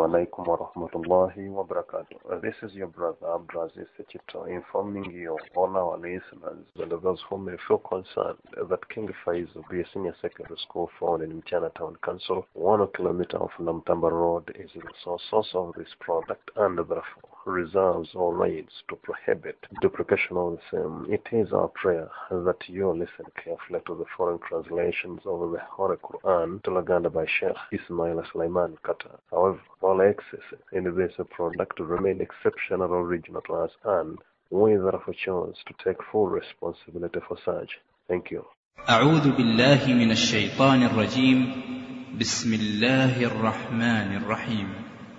alaikum wa rahmatullahi wa barakatuh. This is your brother Abdulaziz Sechito informing you, all our listeners, and those who may feel concerned that King Faizu be a senior secondary school found in Mchana Town Council, 1 kilometer off Namtamba Road, is the source of this product and therefore reserves all rights to prohibit duplication of the same. It is our prayer that you listen carefully to the foreign translations of the Holy Quran to Laganda by Sheikh Ismail Sulaiman Qatar. However, all excesses in this product remain exceptional original to us, and we therefore choose to take full responsibility for such. Thank you. أعوذ بالله من الشيطان الرجيم. بسم الله الرحمن الرحيم.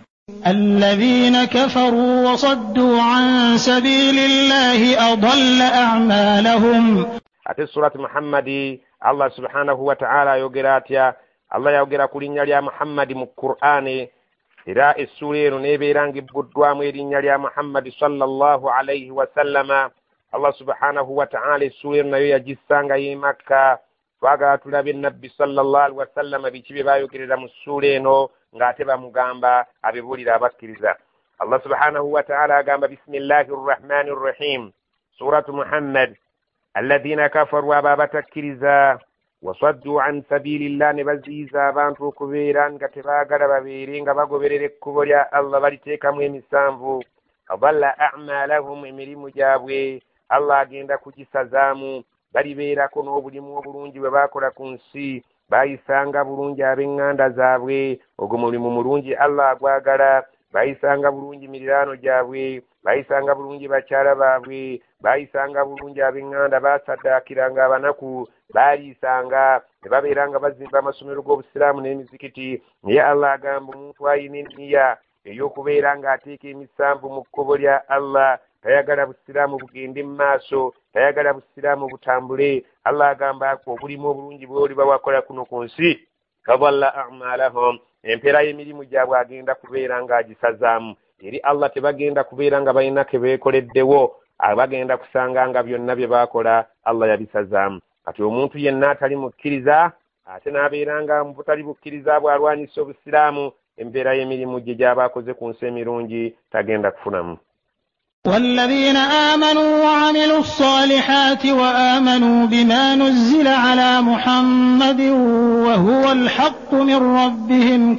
الذين كفروا وصدوا عن سبيل الله أضل أعمالهم. ate surati Muhammadi Allah subhanahu wa ta'ala yogera atya. Allah yogera ku linnya lya Muhammadi mu Qur'ani, era essura eno nebeera ng'ibbuddwamu erinnya lya Muhammadi sallallahu alayhi wa sallama. Allah subhanahu wa ta'ala essura eno nayo yagissanga y'e Makka. Twagala tulabe nabbi sallallahu alayhi wa sallama biki bye bayogerera mu ssura eno ng'ate bamugamba abibuulira abakkiriza. Allah subhanahu wa ta'ala agamba bismillahi rrahmani rrahim, suratu Muhammad. Alladhina kafaru aba batakkiriza wasaddu an sabilillah, ne baziyiza abantu okubeera nga tebaagala babeere nga bagoberera ekkubo lya Allah, baliteekamu emisanvu. Adalla a'malahum, emirimu gyabwe Allah agenda kugisazaamu. Balibeerako n'obulimu obulungi bwe baakola ku nsi, bayisanga bulungi ab'eŋŋanda zaabwe, ogwo mulimu mulungi Allah agwagala. Bayisanga bulungi miriraano gyabwe, bayisanga bulungi bakyala baabwe, bayisanga bulungi ab'eŋŋanda basaddaakiranga abanaku, baalisanga ne babeera nga bazimba amasomero g'obusiraamu n'emizikiti. Naye Allah agamba omuntu ayina enniya ey'okubeera ng'ateeka emisanvu mu kkubo lya Allah, tayagala busiraamu bugende mu maaso, tayagala busiraamu butambule. Allah agamba obulimu obulungi bw'oli bawakola kuno ku nsi, adalla a'malahum, empeera y'emirimu gyabwe agenda kubeera ng'agisazaamu. Eri Allah tebagenda kubeera nga balina ke beekoleddewo, bagenda kusanga nga byonna bye baakola Allah yabisazaamu. Kati omuntu yenna atali mukkiriza ate n'abeera nga mu butali bukkiriza bw'alwanyisa obusiraamu, empeera y'emirimu gye gy'aba akoze ku nsi emirungi tagenda kufunamu. والذين آمنوا وعملوا الصالحات وآمنوا بما نزل على محمد وهو الحق من ربهم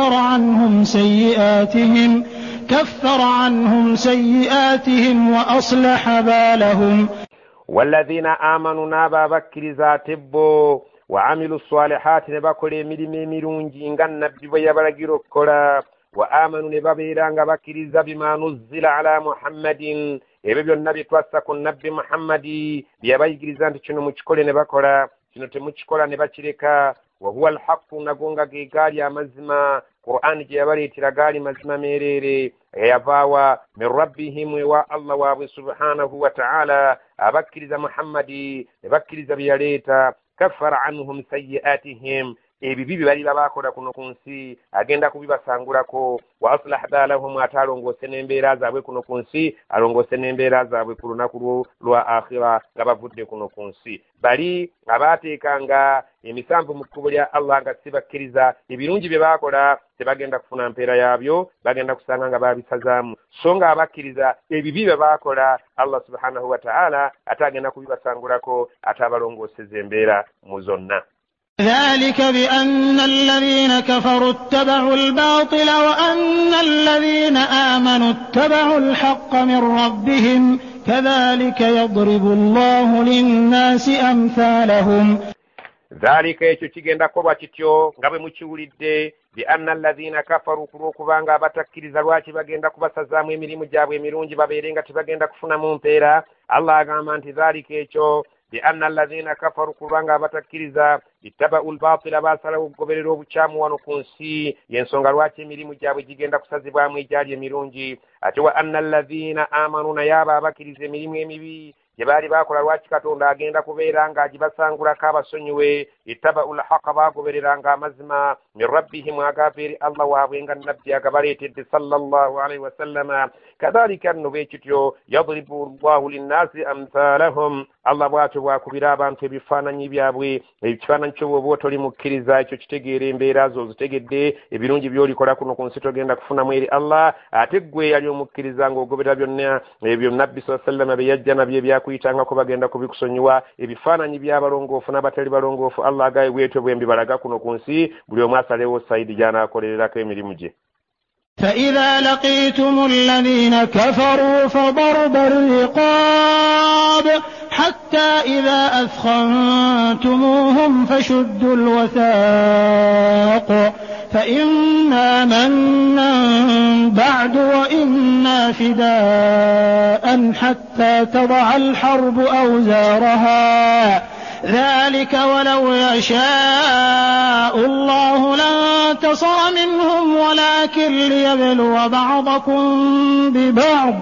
كفر عنهم سيئاتهم وأصلح بالهم. والذين آمنوا نابا بكر ذاتبو وعملوا الصالحات نباكل ملم مرونجي نغن نبي ويبرغيرو كولا وآمنوا نبابيرانغا بكريزا بما نزل على محمد ebyo nabi twassa ku nabbi Muhammadi byabayigiriza nti kino mukikole ne bakola, kino temukikola ne bakireka. wa huwa alhaqu, nagonga ge gaali amazima. Qur'ani gye yabaleetera gaali mazima meereere eyavaawa min rabbihim wa Allah waabwe subhanahu wa ta'ala. abakkiriza Muhammadi ne bakkiriza bye yaleeta. kaffara anhum sayyi'atihim, ebibi bye bali babakola kuno ku nsi agenda kubibasangulako. wa aslah balahum, ate alongoose n'embeera zaabwe kuno ku nsi, alongoose n'embeera zaabwe ku lunaku lwa akhira nga bavudde kuno ku nsi. Bali abaateekanga emisanvu mu kkubo lya Allah nga sibakkiriza, ebirungi bye baakola tebagenda kufuna mpeera yaabyo, bagenda kusanga nga babisazaamu. So nga abakkiriza ebibi bye baakola Allah subhanahu wa ta'ala ate agenda kubibasangulako, ate abalongooseza embeera mu zonna. ذلك بأن الذين كفروا اتبعوا الباطل وأن الذين آمنوا اتبعوا الحق من ربهم كذلك يضرب الله للناس أمثالهم. ذلك ekigenda kuba kityo nga bwe mukiwulidde, bianna alladhina kafaru, kulwokubanga abatakkiriza lwaki bagenda kubasazaamu emirimu gyabwe emirungi babeere nga tebagenda kufunamu mpeera. Allah agamba nti dhalika ekyo bianna alladhina kafaru, kubanga abatakkiriza ittaba'u al-baatila, baasalawo okugoberera obukyamu wano ku nsi, y'ensonga lwaki emirimu gyabwe gigenda kusazibwamu egyali emirungi. Ate wa anna alladhina amanu, naye abo abakkiriza emirimu emibi gye baali baakola lwaki Katonda agenda kubeera ng'agibasangulako abasonyiwe. ittaba'u al-haqqa, baagobereranga amazima, min rabbihim, agaava eri Allah waabwe nga nabbi agabaleetedde sallallahu alayhi wa sallama. kadhalika nno bwe kityo yadribu Allahu linnaasi amthaalahum, Allah bw'atyo bw'akubira abantu ebifaananyi byabwe ekifaananyi kyo bw'oba toli mukkiriza ekyo kitegeera embeera zo zitegedde ebirungi by'olikola kuno ku nsi togenda kufunamu eri Allah ate ggwe yali omukkiriza ng'ogobera byonna ebyo nabbi sallallahu alayhi wasallam bye yajja nabyo ebyakuyitangako bagenda kubikusonyiwa ebifaananyi by'abalongoofu n'abatali balongoofu Allah agaye bwetyo bwembi balaga kuno ku nsi buli omu asalewo sayidi gy'anaakolererako emirimu gye. فإذا لقيتم الذين كفروا فضرب الرقاب حتى إذا أثخنتموهم فشدوا الوثاق فإما منا بعد وإما فداء حتى تضع الحرب أوزارها ذلك ولو يشاء الله لانتصر منهم ولكن ليبلو بعضكم ببعض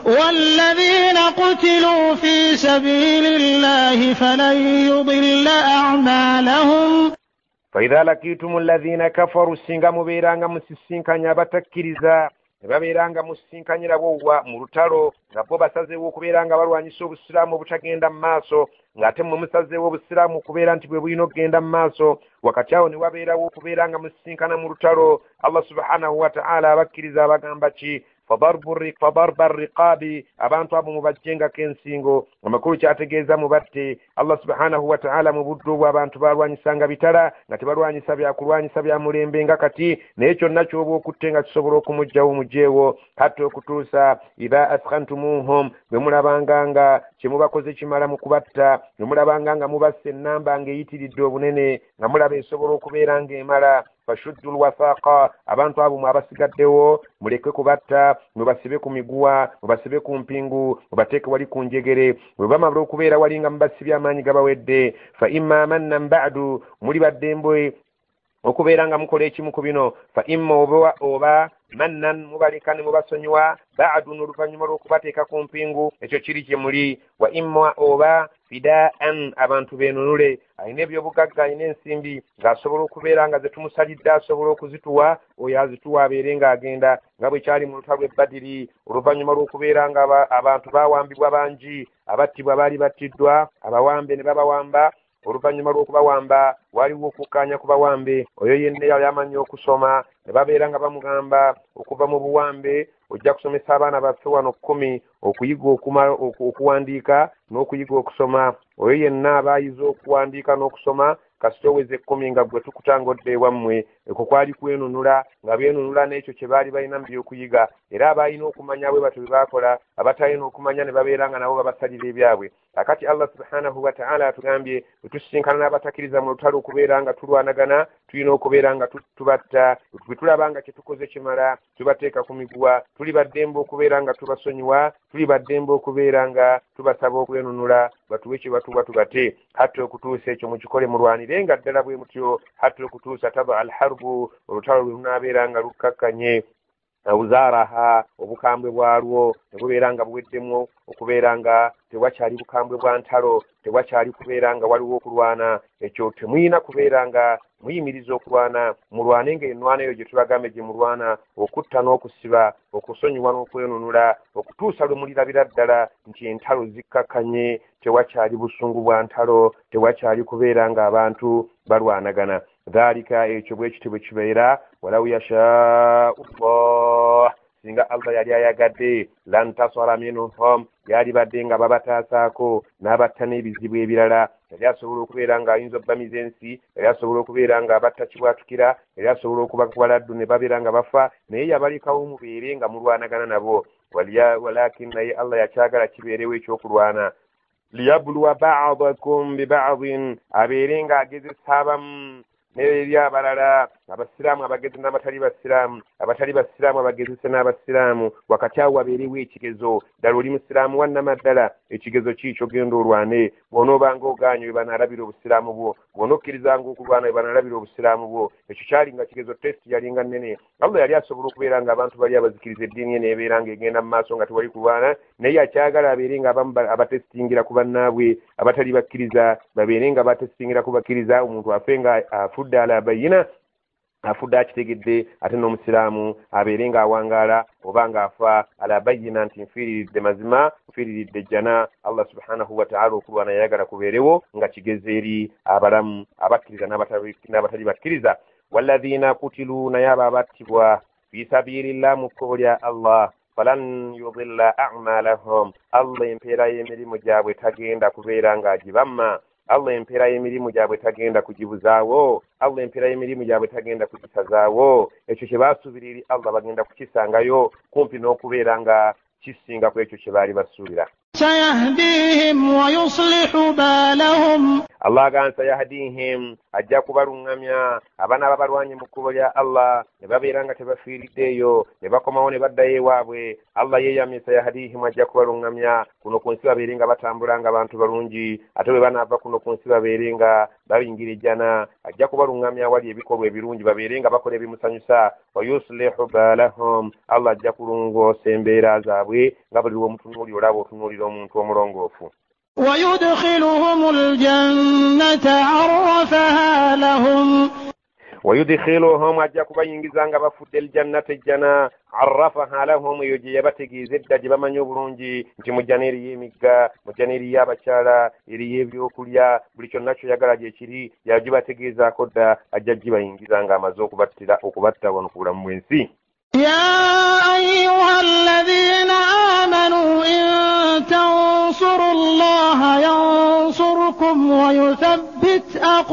والذين قتلوا في سبيل الله فلن يضل أعمالهم. فإذا لقيتم الذين كفروا سينغا مبيرانغا مسيسينكانيا باتكيريزا babeeranga musinkanyira bwowa mu lutalo nga bo basazeewo okubeera nga balwanyisa obusiraamu obutagenda mu maaso ng'ate mmwe musazeewo obusiraamu okubeera nti bwe bulina okugenda mu maaso wakati awo ne wabeerawo okubeera nga musisinkana mu lutalo Allah subhanahu wa ta'ala abakkiriza abagamba ki فضرب الرقاب abantu abo mubajjengako ensingo amakulu kyategeeza mubatte Allah subhanahu wa ta'ala mu buddu bw'abantu balwanyisanga bitala nga tebalwanyisa byakulwanyisa bya mulembe nga kati naye kyonna ky'oba okutte nga kisobola okumugjawo mugjeewo hatta okutuusa idha askhantumuhum bwe mulabanga nga kyemubakoze kimala mu kubatta bwe mulabanga nga mubasse ennamba ng'eyitiridde obunene nga mulaba esobola okubeera ng'emala fashuddu lwathaqa abantu abo mwabasigaddewo muleke kubatta mubasibe ku miguwa mubasibe ku mpingu mubateeke wali ku njegere bwe bamala okubeera wali nga mubasibye amaanyi gabawedde fa imma mannan ba'du muli baddembwe okubeera nga mukola ekimu ku bino fa imma oba mannan mubaleka ne mubasonyiwa ba'du n'oluvannyuma lw'okubateeka ku mpingu ekyo kiri kye muli wa imma oba fidaan abantu beenunule alina ebyobugagga alina ensimbi ng'asobola okubeera nga ze tumusalidde asobola okuzituwa oyo azituwa abeere ng'agenda nga bwe kyali mu lutalo e Badiri oluvannyuma lw'okubeera nga abantu baawambibwa bangi abattibwa baali battiddwa abawambe ne babawamba oluvannyuma lw'okubawamba waliwo okukkaanya ku bawambe oyo yenna yali amanyi okusoma ne babeera nga bamugamba okuva mu buwambe ojja kusomesa abaana baffe wano 10 okuyiga okuwandiika n'okuyiga okusoma oyo yenna abaayiza okuwandiika n'okusoma kasita oweze 10 nga gwe tukutangodde ewammwe ekwo kwali kwenunula nga beenunula n'ekyo kye baali balina mu by'okuyiga era abalina okumanya bwe batyo bye baakola abatalina okumanya ne babeera nga nabo babasalira ebyabwe akati Allah subhanahu wa ta'ala atugambye tusinkana n'abatakkiriza mu lutalo okubeera nga tulwanagana tulina okubeera nga tubatta bwe tulaba nga kye tukoze kimala tubateeka ku miguwa tuli baddembe okubeera nga tubasonyiwa tuli baddembe okubeera nga tubasaba okwenunula batuwe kye batuwa tubate hatta okutuusa ekyo mukikole mulwanire nga ddala bwe mutyo hatta okutuusa taba alharbu olutalo lwe lunaabeera nga lukkakkanye awuzaaraha obukambwe bwalwo ne bubeera nga buweddemu okubeera nga tewakyali bukambwe bwa ntalo tewakyali kubeera nga waliwo okulwana ekyo temuyina kubeera nga muyimiriza okulwana mulwane ng'ennwana eyo gye tubagambe gye mulwana okutta n'okusiba okusonyiwa n'okwenunula okutuusa lwe mulirabira ddala nti entalo zikkakkanye tewakyali busungu bwa ntalo tewakyali kubeera ng'abantu balwanagana dhalika ekyo bwe kityo bwe kibeera walaw yashaa'u Allah singa Allah yali ayagadde lantasara minhum yali badde nga babataasaako n'abatta n'ebizibu ebirala yali asobola okubeera ng'ayinza obbamiza ensi yali asobola okubeera ng'abatta kibwatukira yali asobola okubakuba laddu ne babeera nga bafa naye yabalekawo mubeere nga mulwanagana nabo walakin naye Allah yakyagala kibeerewo ekyokulwana liyabluwa ba'dakum biba'din abeere ng'agezesa abamu n'eri abalala abasiraamu abagezi n'abatali basiraamu abatali basiraamu abagezese n'abasiraamu wakati awo wabeerewo ekigezo ddala oli musiraamu wannamaddala ekigezo kiikyo genda olwane bw'onoobanga ogaanye we banaalabira obusiraamu bwo bw'onookkirizanga okulwana we banaalabira obusiraamu bwo ekyo kyali nga kigezo tesiti yalinga nnene Allah yali asobola okubeera nga abantu bali abazikiriza eddiini ye neebeera ng'egenda mu maaso nga tewali kulwana naye akyagala abeere nga abamu abatesitingira ku bannaabwe abatali bakkiriza babeere nga batesitingira ku bakkiriza omuntu afe nga afudde ala bayina afudde akitegedde ate n'omusiraamu abeere ng'awangaala oba ng'afa ala bayina nti nfiiriridde mazima nfiiriridde jjana Allah subhanahu wa ta'ala okulwana yayagala kubeerewo nga kigeze eri abalamu abakkiriza n'abatali bakkiriza. Walladhiina kutilu naye abo abattibwa fi sabiilillah mu kkubo lya Allah falan yudilla a'malahum Allah empeera y'emirimu gyabwe tagenda kubeera ng'agibamma. Allah empeera y'emirimu gyabwe tagenda kugibuzaawo. Allah empeera y'emirimu gyabwe tagenda kugisazaawo. Ekyo kye baasuubirira Allah bagenda kukisangayo kumpi n'okubeera nga kisinga ku ekyo kye baali basuubira. sayahdihim wa yuslihu balahum Allah agamba sayahdihim ajja kubalungamya abaana babalwanye mu kkubo lya Allah ne babeera nga tebafiiriddeeyo ne bakomawo ne baddayo ewaabwe. Allah yeeyamye sayahdihim ajja kubalungamya kuno ku nsi babeere nga batambula nga bantu balungi ate bwe banaava kuno ku nsi babeere nga babingira ejjana. Ajja kubalungamya awali ebikolwa ebirungi babeere nga bakola ebimusanyusa. Wa yuslihu balahum Allah ajja kulongoosa embeera zaabwe nga buli lw'omutunuulira olaba otunuulira omuntu omulongoofu. ويدخلهم الجنة عرفها لهم ويدخلهم ajja kubayingiza nga bafudde aljannata ejjana arrafaha lahum eyo gye yabategeeza edda gye bamanyi obulungi nti mujjana eriyo emigga mujjana eriyo abakyala eriyo ebyokulya buli kyonna kyoyagala gyekiri yagibategeezaako dda ajja gibayingiza nga amaze okubatta wano ku bulamu bw'ensi. يا أيها الذين آمنوا إن تنصروا الله ينصركم ويثبت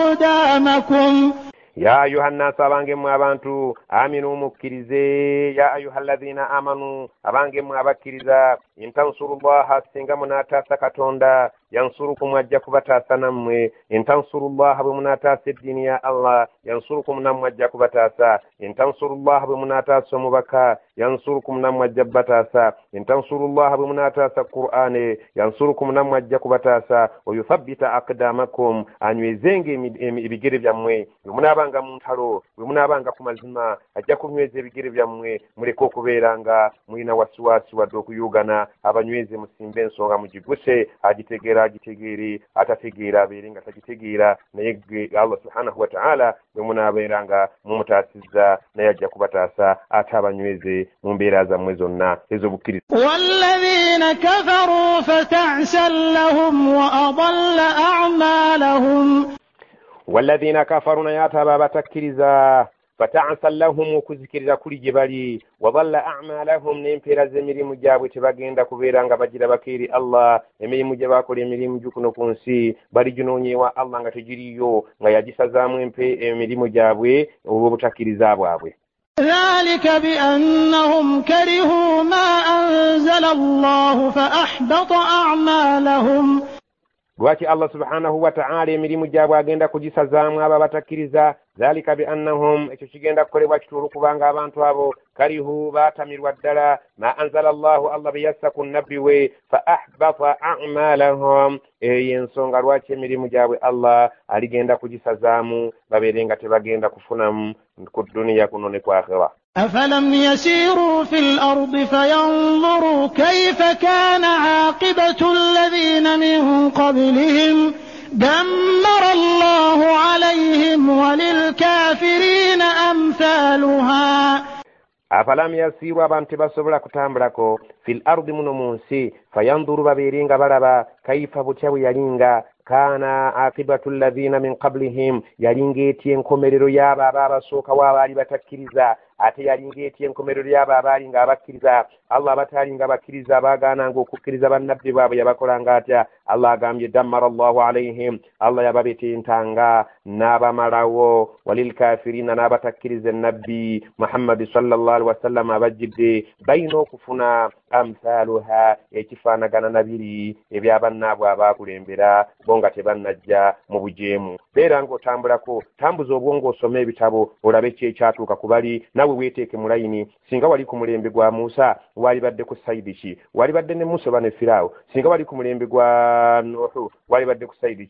أقدامكم. يا أيها الناس أبانجم أبانتو آمنوا مكرزي يا أيها الذين آمنوا أبانجم أبكرزا إن تنصروا الله سنغمنا تاسكتوندا ينصركم أجاكو بتاسا نموي إن تنصروا الله بمناتاس الدين يا الله ينصركم نمو أجاكو بتاسا إن تنصروا الله بمناتاس مبكا ينصركم نمو أجاكو بتاسا إن تنصروا الله بمناتاس القرآن ينصركم نمو أجاكو بتاسا ويثبت أقدامكم أن يزنجي بجرب يموي nga muntalo bwe munaabanga ku mazima ajja kunyweza ebigere byammwe muleke okubeera nga mulina wasiwasi wadde okuyugana. Abanyweze musimbe ensonga mugiguse agitegeera agitegeere atategeera abeere nga tagitegeera naye Allah subhanahu wa ta'ala bwe munaabeera nga mumutaasizza naye ajja kubataasa ate abanyweze mu mbeera zammwe zonna ez'obukkiriza. والذين كفروا فتعسا لهم وأضل أعمالهم. والذين كفروا ياتبا بتكريزا فتعسا لهم وكذكرza kuli jebali وضل أعمالهم نمبيرا زمريم جابو تباغيندا كوبيرا nga bagira bakiri Allah emirimu gye bakola emirimu gikuno ku nsi bali ginoonyewa Allah nga tegiriyo nga yagisazaamu emirimu gyabwe olw'obutakiriza bwabwe. ذلك بأنهم كرهوا ما أنزل الله فأحبط أعمالهم. lwaki Allah subhanahu wa ta'ala emirimu gyabwe agenda kugisazaamu abo abatakkiriza. Zalika biannahum ekyo kigenda kukolebwa kituulu kubanga abantu abo karihu baatamirwa ddala ma anzala Allahu Allah beyassa ku nabbi we fa ahbata a'malahum. Eyo ensonga lwaki emirimu gyabwe Allah aligenda kugisazaamu babeere nga tebagenda kufunamu ku duniya kuno ne ku akhira. أفلم يسيروا في الأرض فينظروا كيف كان عاقبة الذين من قبلهم دمر الله عليهم وللكافرين أمثالها. أفلم يسيروا abantu basobola kutambulako fil ardi muno mu nsi fayanzuru babeere nga balaba kaifa butya bwe yalinga kana akibatu alladhina min qablihim yalinga eti enkomerero y'abo abasookawo abaali batakkiriza ate yalinga eti enkomerero y'abo abaali nga abakkiriza. Allah abataali nga bakkiriza baagaananga okukkiriza bannabbi baabwe yabakolanga atya. Allah agambye dammara Allahu alaihim Allah yababetentanga n'abamalawo walilkafirina n'abatakkiriza ennabbi Muhammad sallallahu alaihi wasallam abajjidde balina okufuna amthaaluha ekifaanagana nabiri ebyabannaabwe abaakulembera bo nga tebannajja mu bujeemu. Beera ng'otambulako tambuza obwongo osome ebitabo olabe ki ekyatuuka ku bali nawe weeteeke mu layini. Singa wali ku mulembe gwa Musa wali badde ku sayidi ki? Wali badde ne Musa ne Firaawo. Singa wali ku mulembe gwa Nuhu wali badde ku sayidi ki?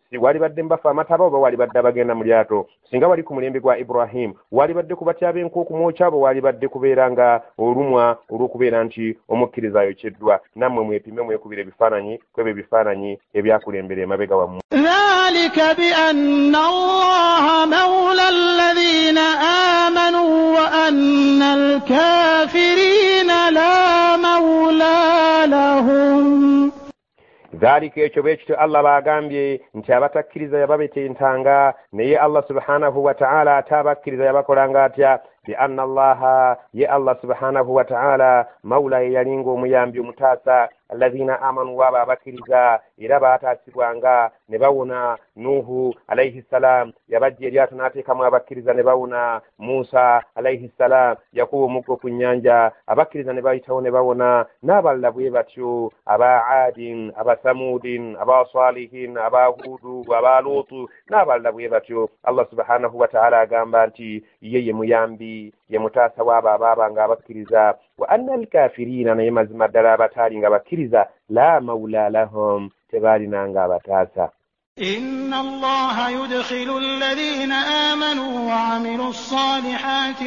wali badde mbafa amataba oba wali badde abagenda mu lyato singa wali ku mulembe gwa Ibrahim wali badde kubatya b'enkoko mwokyabo wali badde kubeera nga olumwa olw'okubeera nti omukkiriza ayokeddwa nammwe mwepime mwekubira ebifaananyi kwebyo ebifaananyi ebyakulembera emabega wammwe ذلك بأن الله مولى الذين آمنوا وأن الكافرين لا مولى لهم dhalika ekyo bwe kityo Allah baagambye nti abatakkiriza yababetentanga naye Allah subhanahu wa ta'ala ate abakkiriza yabakolanga atya bi anna allaha ye Allah subhanahu wa ta'ala mawla yalinga omuyambi omutaasa alladhina amanu waba abakkiriza era baataasibwanga ne bawona Nuhu alayhi salam yabajja eryato n'ateekamu abakkiriza ne bawona Musa alayhi salam yakuba omuggo ku nnyanja abakkiriza ne bayitawo ne bawona n'abalala bwe batyo aba Adin aba Samudin aba Salihin aba Hudu aba Lutu n'abalala bwe batyo Allah subhanahu wa ta'ala agamba nti ye muyambi ye mutaasa waba ababanga abakkiriza wa anna alkafirina naye mazima ddala abataali nga bakkiriza la mawla lahum tebaalinanga abataasa إن الله يدخل الذين آمنوا وعملوا الصالحات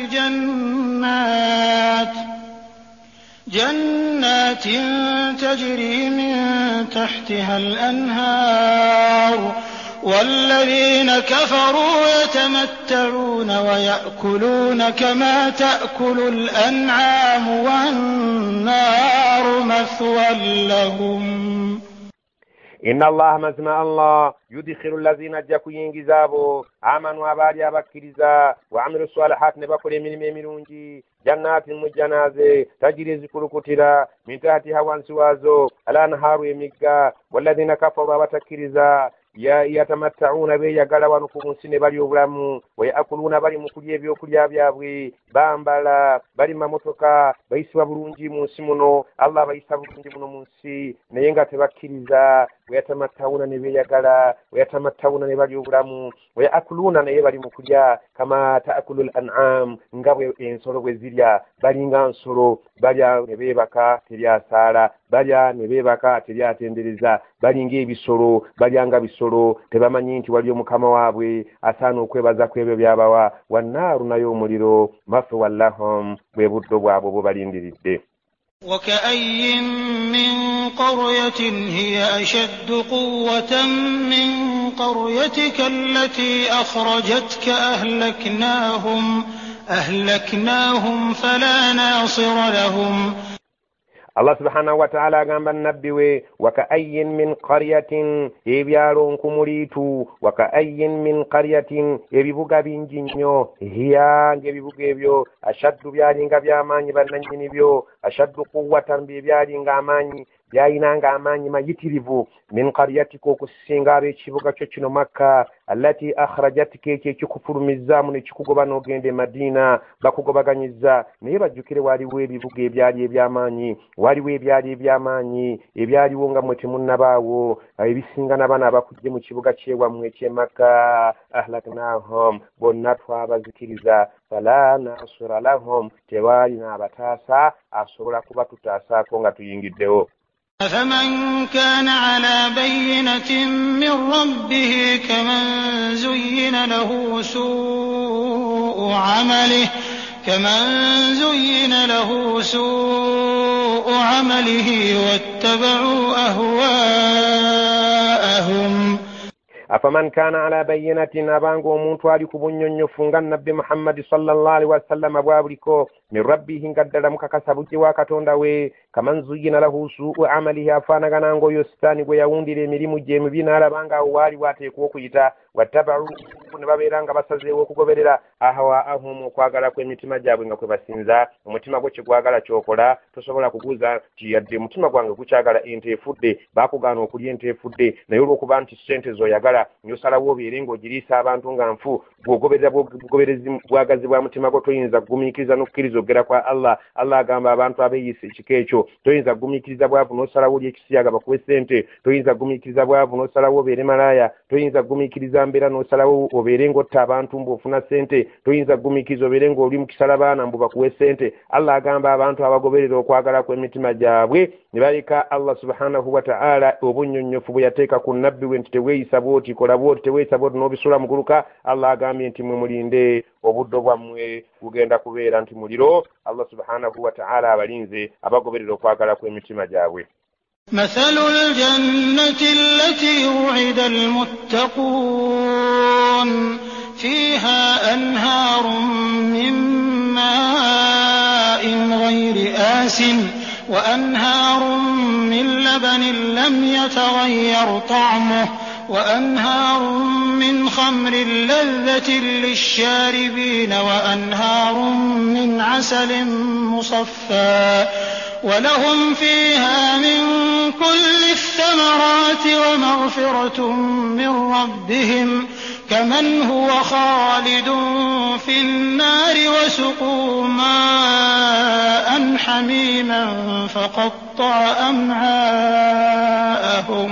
جنات تجري من تحتها الأنهار والذين كفروا يتمتعون ويأكلون كما تأكل الأنعام والنار مثوى لهم إن الله مزمع الله يدخل الذين جاكو ينجزابو آمنوا أبالي أبكرزا وعملوا الصالحات نبقل من مرونجي جنات مجنازة تجري ذكر كتلا من تحتها وانسوازو الأنهار يميقا والذين كفروا وتكرزا yatamatta'una beyagala wano ku nsi ne bali obulamu weyakuluna bali mu kulya ebyokulya byabwe bambala bali mamotoka bayisibwa bulungi mu nsi muno Allah bayisa bulungi muno mu nsi naye nga tebakkiriza weyatamatta'una ne beyagala weyatamatta'una ne bali obulamu weyakuluna naye bali mu kulya kama ta'kulul an'am nga bwe ensolo bwe zirya balinga nsolo balya ne beebaka teryasaala balya ne beebaka teryatendereza balinga ebisolo balyanga bisolo tebamanyi nti wali omukama waabwe asaana okwebaza ku ebyo byabawa wannaaru naye omuliro mathwa lahum bwe buddo bwabwe bwe balindiridde وكأي من قرية هي أشد قوة من قريتك التي أخرجتك أهلكناهم فلا ناصر لهم Allah subhanahu wa ta'ala agamba nabbi we waka'ayyin min qaryatin ebyalo nkumuliitu waka'ayyin min qaryatin ebibuga bingi nnyo hiya ng'ebibuga ebyo ashaddu byalinga by'amaanyi bannannyini byo ashaddu quwwatan byalinga amaanyi byayinanga amaanyi mayitirivu min qaryatika okusinga ab'ekibuga kyo kino Makka allati akhrajatika ekyo ekikufulumizaamu ne kikugoba n'ogenda e Madiina bakugobaganyizza naye bajjukire waliwo ebibuga ebyali eby'amaanyi waliwo ebyali eby'amaanyi ebyaliwo nga mwe temunnabaawo ebisinga n'abaana abakujje mu kibuga ky'ewammwe eky'e Makka ahlaknahum bonna twabazikiriza fala nasira lahum tewaalina abataasa asobola kuba tutaasaako nga tuyingiddewo فمن كان على بينة من ربه كمن زين له سوء عمله واتبعوا أهواءهم afaman kana ala bayyinatin abanga omuntu ali ku bunnyonnyofu nga nabbi Muhammad sallallahu alaihi wasallam bwabuliko min rabbihi ngaddala mukakasa buti wa katonda we kaman zuyina lahu su'u amalihi afaanagana ng'oyo sitaani gwe yawundira emirimu gye emibi n'alabanga awo waali bwateekwa okuyita wattaba'u ne babeera nga basazeewo okugoberera ahwaahum okwagala kw'emitima gyabwe nga kwe basinza omutima gwo kyegwagala kyokola tosobola kuguza nti yadde omutima gwange gukyagala ente efudde bakugaana okulya ente efudde naye olw'okuba nti ssente z'oyagala nyosalawo obeere ng'ogiriisa abantu nga nfu bw'ogoberezi bwagazi bwa mutima gwo toyinza kugumiikiriza n'okukkiriza okugera kwa Allah agamba abantu abeeyisa ekika ekyo toyinza kugumiikiriza bwavu n'osalawo oli ekisiyaga bakuwe ssente toyinza kugumiikiriza bwavu n'osalawo obeere malaaya toyinza kugumiikiriza ogambira n'osalawo obeere ng'otta abantu mbw'ofuna ssente toyinza gumikiza obeere ng'oli mu kisalabaana mbu bakuwe ssente. Allah agamba abantu abagoberera okwagala kw'emitima gyabwe ne baleka Allah subhanahu wa ta'ala obunnyonnyofu bwe yateeka ku nnabbi we nti teweeyisa bw'oti kola bw'oti teweeyisa bw'oti n'obisula mu guluka. Allah agambye nti mwe mulinde obuddo bwammwe bugenda kubeera nti muliro. Allah subhanahu wa ta'ala abalinze abagoberera okwagala kw'emitima gyabwe. مثل الجنة التي وعد المتقون فيها أنهار من ماء غير آسن وأنهار من لبن لم يتغير طعمه وأنهار من خمر لذة للشاربين وأنهار من عسل مصفى ولهم فيها من كل الثمرات ومغفرة من ربهم كمن هو خالد في النار وسقوا ماء حميما فقطع أمعاءهم.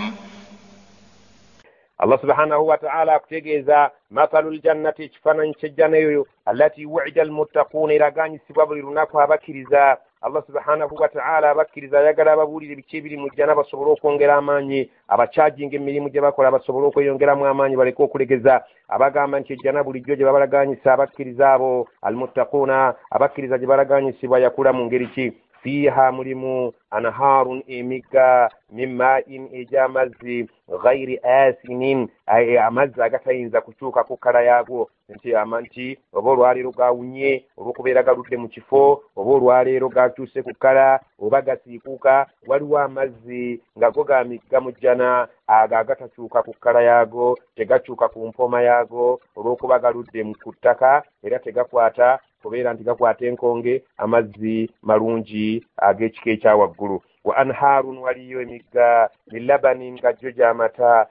Allah subhanahu wa ta'ala akutegeeza mathalul jannati ekifaananyi ky'ejjana eyo allati wu'ida almuttaquuna eraganyisibwa buli lunaku abakkiriza. Allah subhanahu wa ta'ala abakkiriza ayagala ababuulire ebiki ebiri mu jjana basobole okwongera amaanyi, abakyajinga emirimu gye bakola basobole okweyongeramu amaanyi baleke okulegeza. Abagamba nti ejjana bulijjo gye babalaganyisa abakkiriza abo almuttaquuna abakkiriza gye balaganyisibwa yakula mu ngeri ki? Fiha mulimu anharun emigga min ma'in egy'amazzi ghayri asinin amazzi agatayinza kukyuka ku kkala yaago nti oba olwaleero gawunye olw'okubeera galudde mu kifo oba olwaleero gakyuse ku kkala oba gasiikuuka waliwo amazzi nga go gamigga mu jjana ago agatakyuka ku kkala yaago tegakyuka ku mpoma yaago olw'okuba galudde ku ttaka era tegakwata kubeera nti gakwata enkonge amazzi malungi ag'ekika ekya waggulu. Wa anharun waliyo emigga min labanin nga jjo gy'amata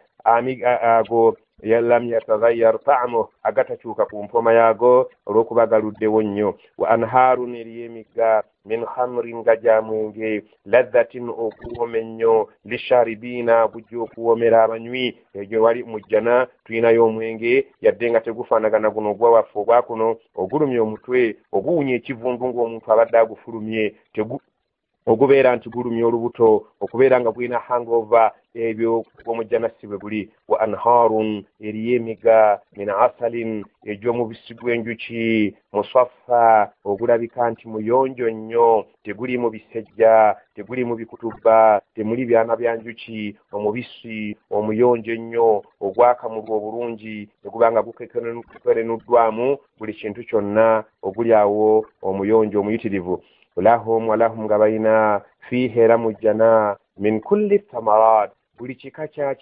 ago lam yataghayyar ta'muhu agatakyuka ku mpoma yaago olw'okuba galuddewo nnyo. Wa anharun eriyo emigga min khamrin nga gya mwenge ladhatin okuwooma ennyo lisharibiina gujja okuwoomera abanywi. Egyo wali mu jjana tuyinayo omwenge yadde nga tegufaanagana guno ogwa waffe ogwa kuno ogulumya omutwe oguwunya ekivundu ng'omuntu abadde agufulumye ogubeera nti gulumya olubuto okubeera nga gulina hangover ebyo omujjana si bwe guli. Wa anharun eriyo emigga min asalin egy'omubisi gw'enjuki musaffa ogulabika nti muyonjo nnyo teguli mu bisejja teguli mu bikutubba temuli byana bya njuki omubisi omuyonjo ennyo ogwakamulwa obulungi neguba nga gukekerenuddwamu buli kintu kyonna oguli awo omuyonjo omuyitirivu. Walahum nga balina fiiha era mu jjana min kulli thamarat buli kika kya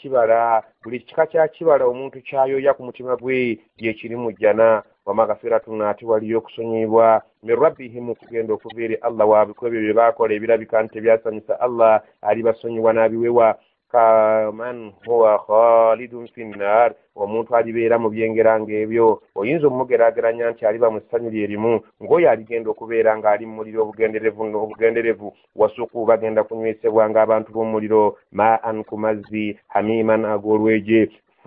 kibala omuntu ky'ayoya ku mutima gwe gyekiri mu jjana. Wa maghfiratun ate waliyo okusonyibwa min rabbihim okugenda okuva eri Allah waabwe ku ebyo bye baakola ebirabika nti byasanyusa Allah alibasonyiwa n'abiwewa. Kaman huwa khalidun fi nnar omuntu alibeera mu byengeranga ebyo oyinza omumugeraageranya nti aliba mu ssanyu lyerimu ng'oyo aligenda okubeera ng'ali mu muliro obugenderevu wasuku bagenda kunywesebwa ng'abantu b'omuliro ma'an ku mazzi hamiman ag'olweje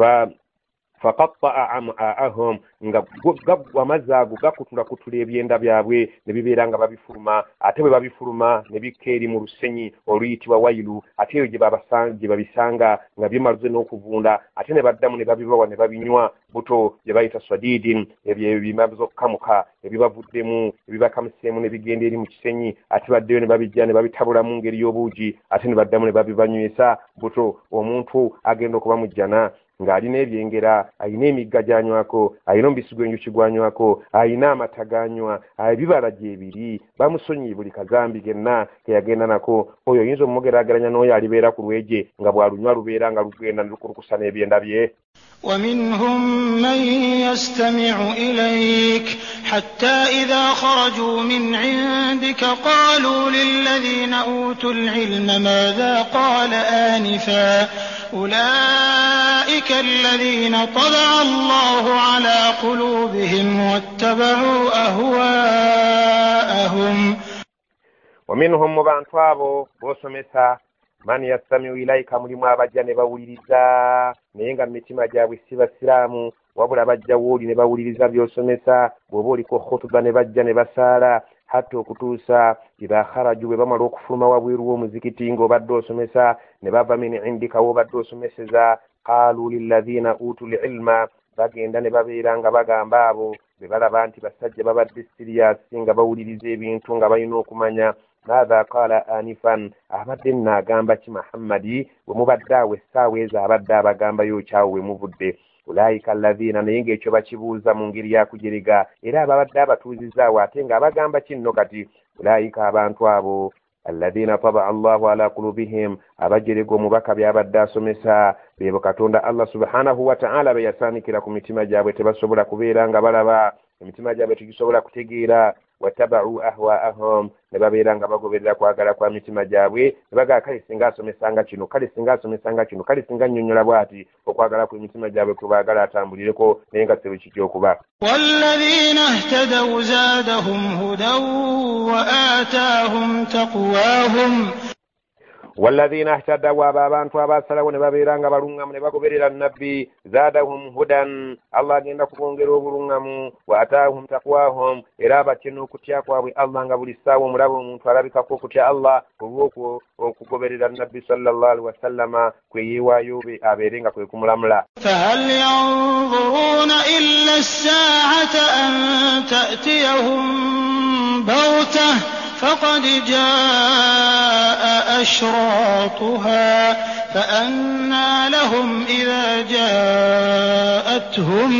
faqatta'a am'aahum nga amazzi ago gakutula ebyenda byabwe ne bibeera nga babifuluma ate bwe babifuluma ne bikka eri mu lusenyi oluyitibwa wayilu ate eyo gye babisanga nga bimaze n'okuvunda ate ne baddamu ne babibawa ne babinywa buto gye bayita swadidin ebyo bimaze okukamuka ebibavuddemu ebibakamuseemu ne bigenda eri mu kisenyi ate baddeyo ne babijja ne babitabula mu ngeri y'obuugi ate ne baddamu ne babibanywesa buto. Omuntu agenda okuba mu jjana ng'alina ebyengera alina emigga gy'anywako alina omubisi gw'enjuki gwanywako alina amata ganywa ebibala gyebiri bamusonyiye buli kazambi genna keyagenda nako. Oyo oyinza omumugeraageranya n'oyo alibeera ku lweje nga bw'alunywa lubeera nga lugenda lukulukusa n'ebyenda bye. ومنهم من يستمع إليك حتى إذا خرجوا من عندك قالوا للذين أوتوا العلم ماذا قال آنفا أولئك الذين طبع الله على قلوبهم واتبعوا أهواءهم. ومنهم مبانتوابو بوسمسا man yastamiu ilaika mulimu abajja ne bawuliriza naye nga mitima gyabwe si basiraamu wabula bajja wooli ne bawuliriza by'osomesa bw'oba oliko khutuba ne bajja ne basaala hatta okutuusa idha kharaju bwe bamala okufuluma wabweru w'omuzikiti ng'obadde osomesa ne bava min indika w'obadde osomeseza qaalu lilladhina utul ilma bagenda ne babeera nga bagamba abo be balaba nti basajja babadde siriyasi nga bawuliriza ebintu nga balina okumanya maatha qaala anifan abadde nnaagamba ki Muhammadi bwe mubadde awo essaawa ezo abadde abagambayo kyawo we muvudde ulaika alladhina naye ng'ekyo bakibuuza mu ngeri yakujerega era ababadde abatuuzizaawo ate ng'abagamba kinno kati ulaika abantu abo alladhina taba Allahu ala qulubihim abajerega omubaka byabadde asomesa bebo Katonda Allah subhanahu wa ta'ala be yasaanikira ku mitima gyabwe tebasobola kubeera nga balaba emitima gyabwe tegisobola kutegeera watabau ahwaahum ne babeera nga bagoberera kwagala kwa mitima gyabwe ne bagaa kale singa asomesanga kino kale singa asomesanga kino kale singa nnyonnyola bw'ati okwagala ku mitima gyabwe kwe baagala atambulireko naye nga sebe kityo okuba والذين اهتدوا زادهم هدى وآتاهم تقواهم والذين اهتدوا abantu abasalawo ne babeeranga balungamu ne bagoberera nabbi zaadahum hudan Allah agenda kubongera obulungamu wa ataahum taqwahum era batino okutya kwabwe Allah nga buli ssaawa omulaba omuntu alabikako okutya Allah olw'okwo okugoberera nabbi sallallahu alaihi wasallama kwe yeewaayo abeere nga kwe kumulamula فهل ينظرون إلا الساعة أن تأتيهم بغتة فقد جاء أشراطها فأنى لهم إذا جاءتهم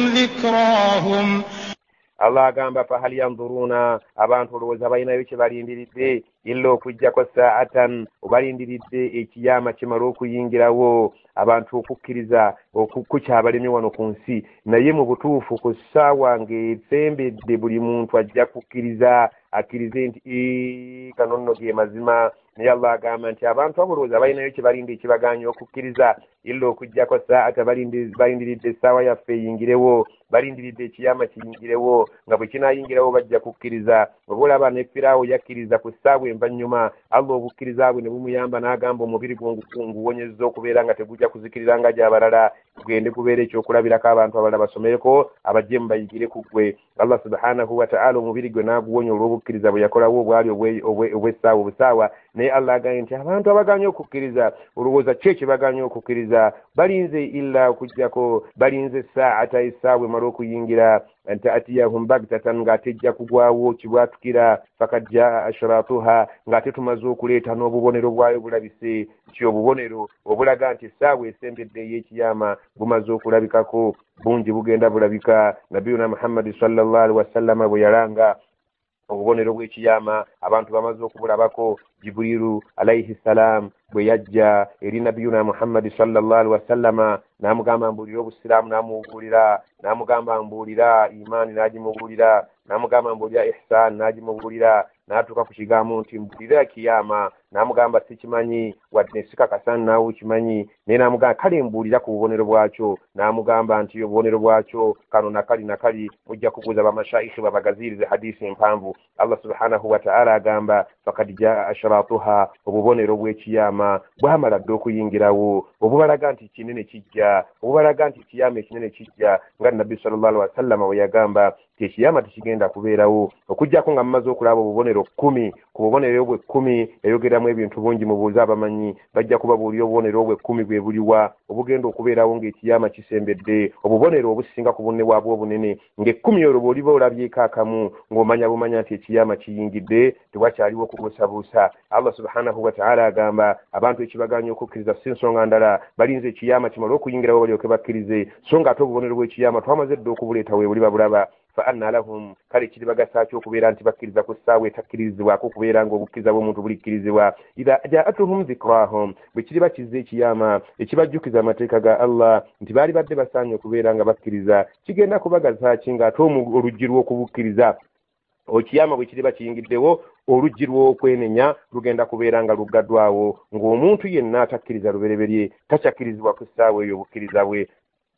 ذكراهم Allah agamba fahal yanzuruna abantu olowooza balinayo kye balindiridde illa okujjako saatan obalindiridde ekiyama kimala okuyingirawo abantu okukkiriza okukukyabalemi wano ku nsi naye mu butuufu ku ssaawa ng'esembedde buli muntu ajja kukkiriza akkirize nti kano nno ge mazima naye Allah agamba nti abantu abolowooza balinayo kye balindi ekibaganya okukkiriza illa okujjako saata balindiridde essaawa yaffe eyingirewo balindiridde ekiyama kiyingirewo nga bwe kinaayingirawo bajja kukkiriza oba olaba ne Firaawo yakkiriza ku ssaawa envannyuma Allah obukkiriza bwe ne bumuyamba n'agamba omubiri nguwonyezza okubeera nga tegujja kuzikirira nga gy'abalala tugende kubeera ekyokulabirako abantu abalala basomereko abajjemu bayigire ku ggwe Allah subhanahu wa ta'ala omubiri gwe n'aguwonya olw'obukkiriza bwe yakolawo obwali obw'essaawa obusaawa naye Allah agambye nti abantu abaganya okukkiriza olowooza ki ekibaganya okukkiriza balinze illa okujjako balinze saata essaawa emala okuyingira anta atiyahum bagtatan ng'ate ejja kugwawo kibwatukira fakad jaa ashratuha ng'ate tumaze okuleeta n'obubonero bwayo bulabise ki obubonero obulaga nti essaawa esembedde ey'ekiyama bumaze okulabikako bungi bugenda bulabika nabiyuna Muhammadi sallallahu alaihi wasallama bwe yalanga obubonero bw'ekiyama abantu bamaze okubulabako Jibrilu alayhi salam bwe yajja eri nabiyuna Muhammadi sallallahu alaihi wasallama n'amugamba mbuulira obusiraamu n'amubuulira n'amugamba mbuulira imaani n'agimubuulira n'amugamba mbuulira ihsaan n'agimubuulira n'atuuka ku kigambo nti mbuulira kiyama n'amugamba sikimanyi wadde sikakasani naawe kimanyi naye n'amugamba kale mbuulira ku bubonero bwakyo n'amugamba nti obubonero bwakyo kano nakali nakali mujja kubuuza bamashayikhi babagazirize hadisi empanvu Allah subhanahu wa ta'ala agamba fakad jaa ashratuha obubonero bw'ekiyama bwamala dde okuyingirawo obubalaga nti kinene kijja obubalaga nti kiyama ekinene kijja nga nabbi sallallahu alaihi wasallam we yagamba ekiyama tekigenda kubeerawo okujjako nga mumaze okulaba obubonero 10 ku bubonero obwe 10 yayogeramu ebintu bungi mubuuza abamanyi bajja kubabuulira obubonero obwe 10 bwe buliwa obugenda okubeerawo ng'ekiyama kisembedde obubonero obusinga ku bunne bwabwo obunene ng'ekkumi olwo bw'oliba olabyeko akamu ng'omanya bumanya nti ekiyama kiyingidde tewakyaliwo kubuusabuusa Allah subhanahu wa ta'ala agamba abantu ekibaganya okukkiriza si nsonga ndala balinze ekiyama kimala okuyingirawo balyoke bakkirize so nga ate obubonero bw'ekiyama twamaze dde okubuleeta we buli babulaba fa anna lahum kale kiri bagasaki okubeera nti bakkiriza ku ssaawa etakkirizibwako okubeera ng'obukkiriza bw'omuntu bulikkirizibwa idha jaatuhum dhikrahum bwe kiri bakizza ekiyama ekibajjukiza amateeka ga Allah nti baali badde basaanye okubeera nga bakkiriza kigenda kubagasaki ng'ate oluggi lw'okubukkiriza okiyama bwe kiri bakiyingiddewo oluggi lw'okwenenya lugenda kubeera nga luggaddwawo ng'omuntu yenna atakkiriza lubereberye takyakkirizibwa ku ssaawa eyo obukkiriza bwe